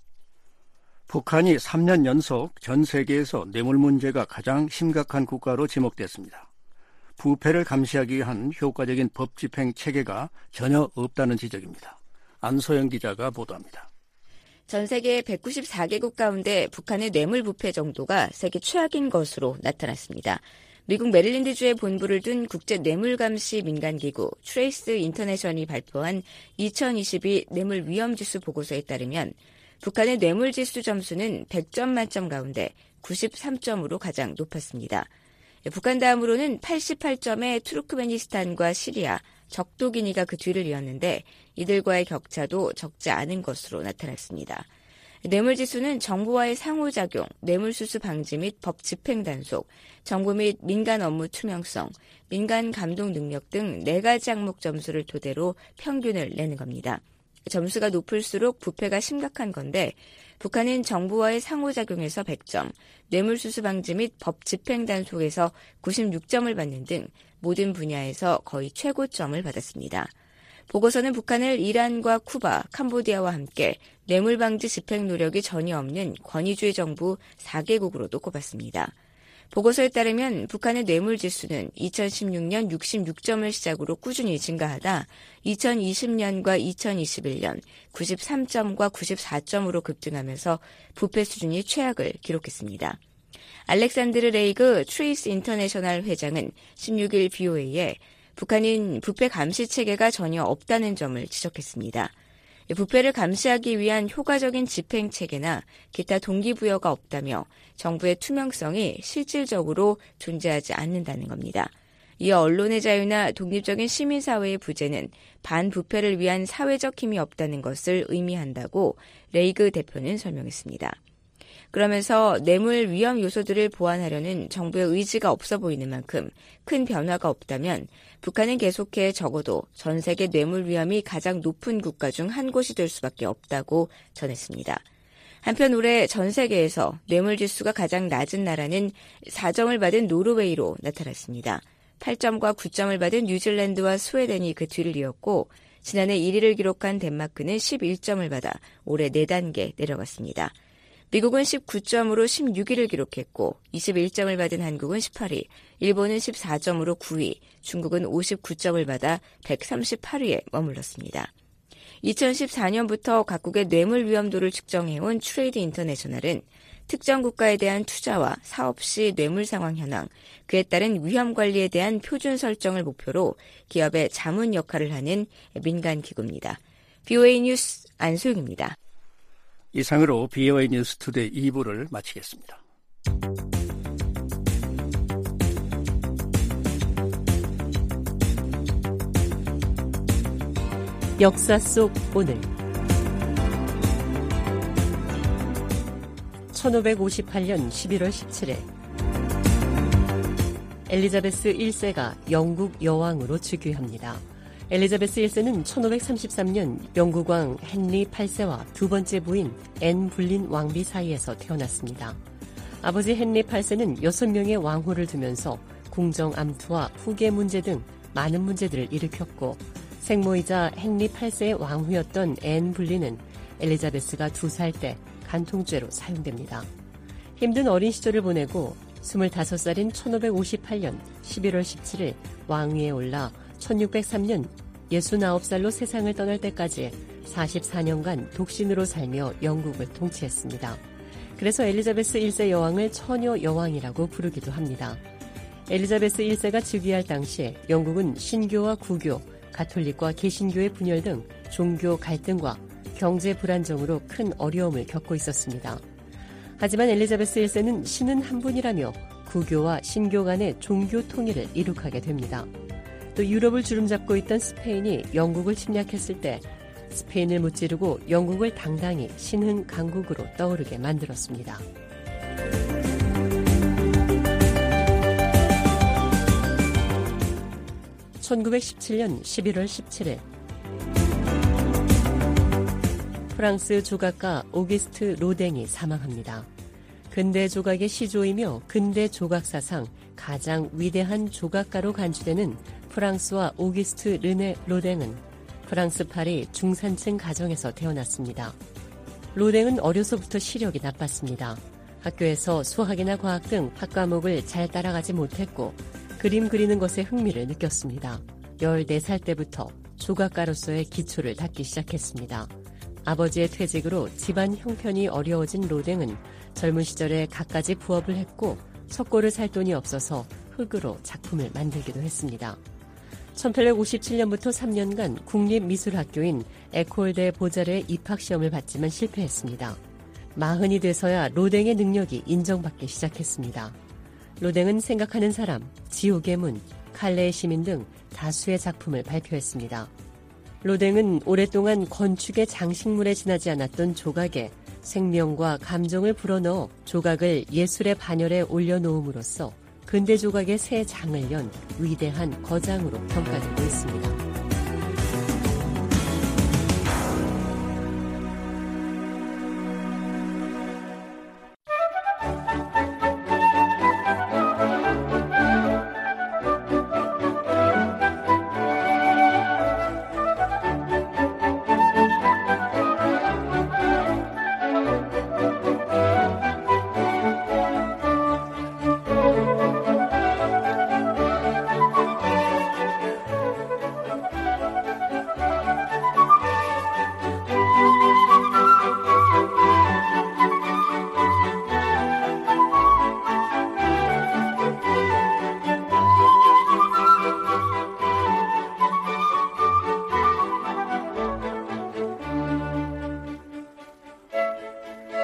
북한이 삼 년 연속 전 세계에서 뇌물 문제가 가장 심각한 국가로 지목됐습니다. 부패를 감시하기 위한 효과적인 법 집행 체계가 전혀 없다는 지적입니다. 안소영 기자가 보도합니다. 전 세계 백구십사 개국 가운데 북한의 뇌물 부패 정도가 세계 최악인 것으로 나타났습니다. 미국 메릴랜드주에 본부를 둔 국제 뇌물감시 민간기구 트레이스 인터내셔널이 발표한 이천이십이 뇌물 위험지수 보고서에 따르면 북한의 뇌물지수 점수는 백 점 만점 가운데 구십삼 점으로 가장 높았습니다. 북한 다음으로는 팔십팔 점의 투르크메니스탄과 시리아, 적도기니가 그 뒤를 이었는데 이들과의 격차도 적지 않은 것으로 나타났습니다. 뇌물지수는 정부와의 상호작용, 뇌물수수 방지 및 법 집행 단속, 정부 및 민간 업무 투명성, 민간 감독 능력 등 네 가지 항목 점수를 토대로 평균을 내는 겁니다. 점수가 높을수록 부패가 심각한 건데 북한은 정부와의 상호작용에서 백 점, 뇌물수수 방지 및 법 집행 단속에서 구십육 점을 받는 등 모든 분야에서 거의 최고점을 받았습니다. 보고서는 북한을 이란과 쿠바, 캄보디아와 함께 뇌물 방지 집행 노력이 전혀 없는 권위주의 정부 사 개국으로도 꼽았습니다. 보고서에 따르면 북한의 뇌물 지수는 이천십육 년 육십육 점을 시작으로 꾸준히 증가하다 이천이십 년과 이천이십일 년 구십삼 점과 구십사 점으로 급등하면서 부패 수준이 최악을 기록했습니다. 알렉산드르 레이그 트레이스 인터내셔널 회장은 십육 일 비오에이에 북한은 부패 감시 체계가 전혀 없다는 점을 지적했습니다. 부패를 감시하기 위한 효과적인 집행 체계나 기타 동기부여가 없다며 정부의 투명성이 실질적으로 존재하지 않는다는 겁니다. 이어 언론의 자유나 독립적인 시민사회의 부재는 반부패를 위한 사회적 힘이 없다는 것을 의미한다고 레이그 대표는 설명했습니다. 그러면서 뇌물 위험 요소들을 보완하려는 정부의 의지가 없어 보이는 만큼 큰 변화가 없다면 북한은 계속해 적어도 전 세계 뇌물 위험이 가장 높은 국가 중 한 곳이 될 수밖에 없다고 전했습니다. 한편 올해 전 세계에서 뇌물 지수가 가장 낮은 나라는 사 점을 받은 노르웨이로 나타났습니다. 팔 점과 구 점을 받은 뉴질랜드와 스웨덴이 그 뒤를 이었고 지난해 일 위를 기록한 덴마크는 십일 점을 받아 올해 네 단계 내려갔습니다. 미국은 십구 점으로 십육 위를 기록했고 이십일 점을 받은 한국은 십팔 위, 일본은 십사 점으로 구 위, 중국은 오십구 점을 받아 백삼십팔 위에 머물렀습니다. 이천십사 년부터 각국의 뇌물 위험도를 측정해온 트레이드 인터내셔널은 특정 국가에 대한 투자와 사업 시 뇌물 상황 현황, 그에 따른 위험 관리에 대한 표준 설정을 목표로 기업의 자문 역할을 하는 민간 기구입니다. 비오에이 뉴스 안소영입니다. 이상으로 비오에이 뉴스 투데이 이 부를 마치겠습니다. 역사 속 오늘 천오백오십팔 년 십일월 십칠일 엘리자베스 일 세가 영국 여왕으로 즉위합니다. 엘리자베스 일 세는 천오백삼십삼 년 영국 왕 헨리 팔 세와 두 번째 부인 앤 불린 왕비 사이에서 태어났습니다. 아버지 헨리 팔 세는 여섯 명의 왕후를 두면서 궁정 암투와 후계 문제 등 많은 문제들을 일으켰고 생모이자 헨리 팔 세의 왕후였던 앤 불린은 엘리자베스가 두 살 때 간통죄로 사형됩니다. 힘든 어린 시절을 보내고 스물다섯 살인 천오백오십팔 년 십일월 십칠일 왕위에 올라 천육백삼 년 예순아홉 살로 세상을 떠날 때까지 사십사 년간 독신으로 살며 영국을 통치했습니다. 그래서 엘리자베스 일 세 여왕을 처녀 여왕이라고 부르기도 합니다. 엘리자베스 일 세가 즉위할 당시 영국은 신교와 구교, 가톨릭과 개신교의 분열 등 종교 갈등과 경제 불안정으로 큰 어려움을 겪고 있었습니다. 하지만 엘리자베스 일 세는 신은 한 분이라며 구교와 신교 간의 종교 통일을 이룩하게 됩니다. 또 유럽을 주름잡고 있던 스페인이 영국을 침략했을 때 스페인을 무찌르고 영국을 당당히 신흥 강국으로 떠오르게 만들었습니다. 천구백십칠 년 십일월 십칠일 프랑스 조각가 오기스트 로댕이 사망합니다. 근대 조각의 시조이며 근대 조각사상 가장 위대한 조각가로 간주되는 프랑스와 오기스트 르네 로댕은 프랑스 파리 중산층 가정에서 태어났습니다. 로댕은 어려서부터 시력이 나빴습니다. 학교에서 수학이나 과학 등 학과목을 잘 따라가지 못했고 그림 그리는 것에 흥미를 느꼈습니다. 열네 살 때부터 조각가로서의 기초를 닦기 시작했습니다. 아버지의 퇴직으로 집안 형편이 어려워진 로댕은 젊은 시절에 갖가지 부업을 했고 석고를 살 돈이 없어서 흙으로 작품을 만들기도 했습니다. 천팔백오십칠 년부터 삼 년간 국립미술학교인 에콜데 보자르의 입학시험을 봤지만 실패했습니다. 마흔이 돼서야 로댕의 능력이 인정받기 시작했습니다. 로댕은 생각하는 사람, 지옥의 문, 칼레의 시민 등 다수의 작품을 발표했습니다. 로댕은 오랫동안 건축의 장식물에 지나지 않았던 조각에 생명과 감정을 불어넣어 조각을 예술의 반열에 올려놓음으로써 근대 조각의 새 장을 연 위대한 거장으로 평가되고 있습니다.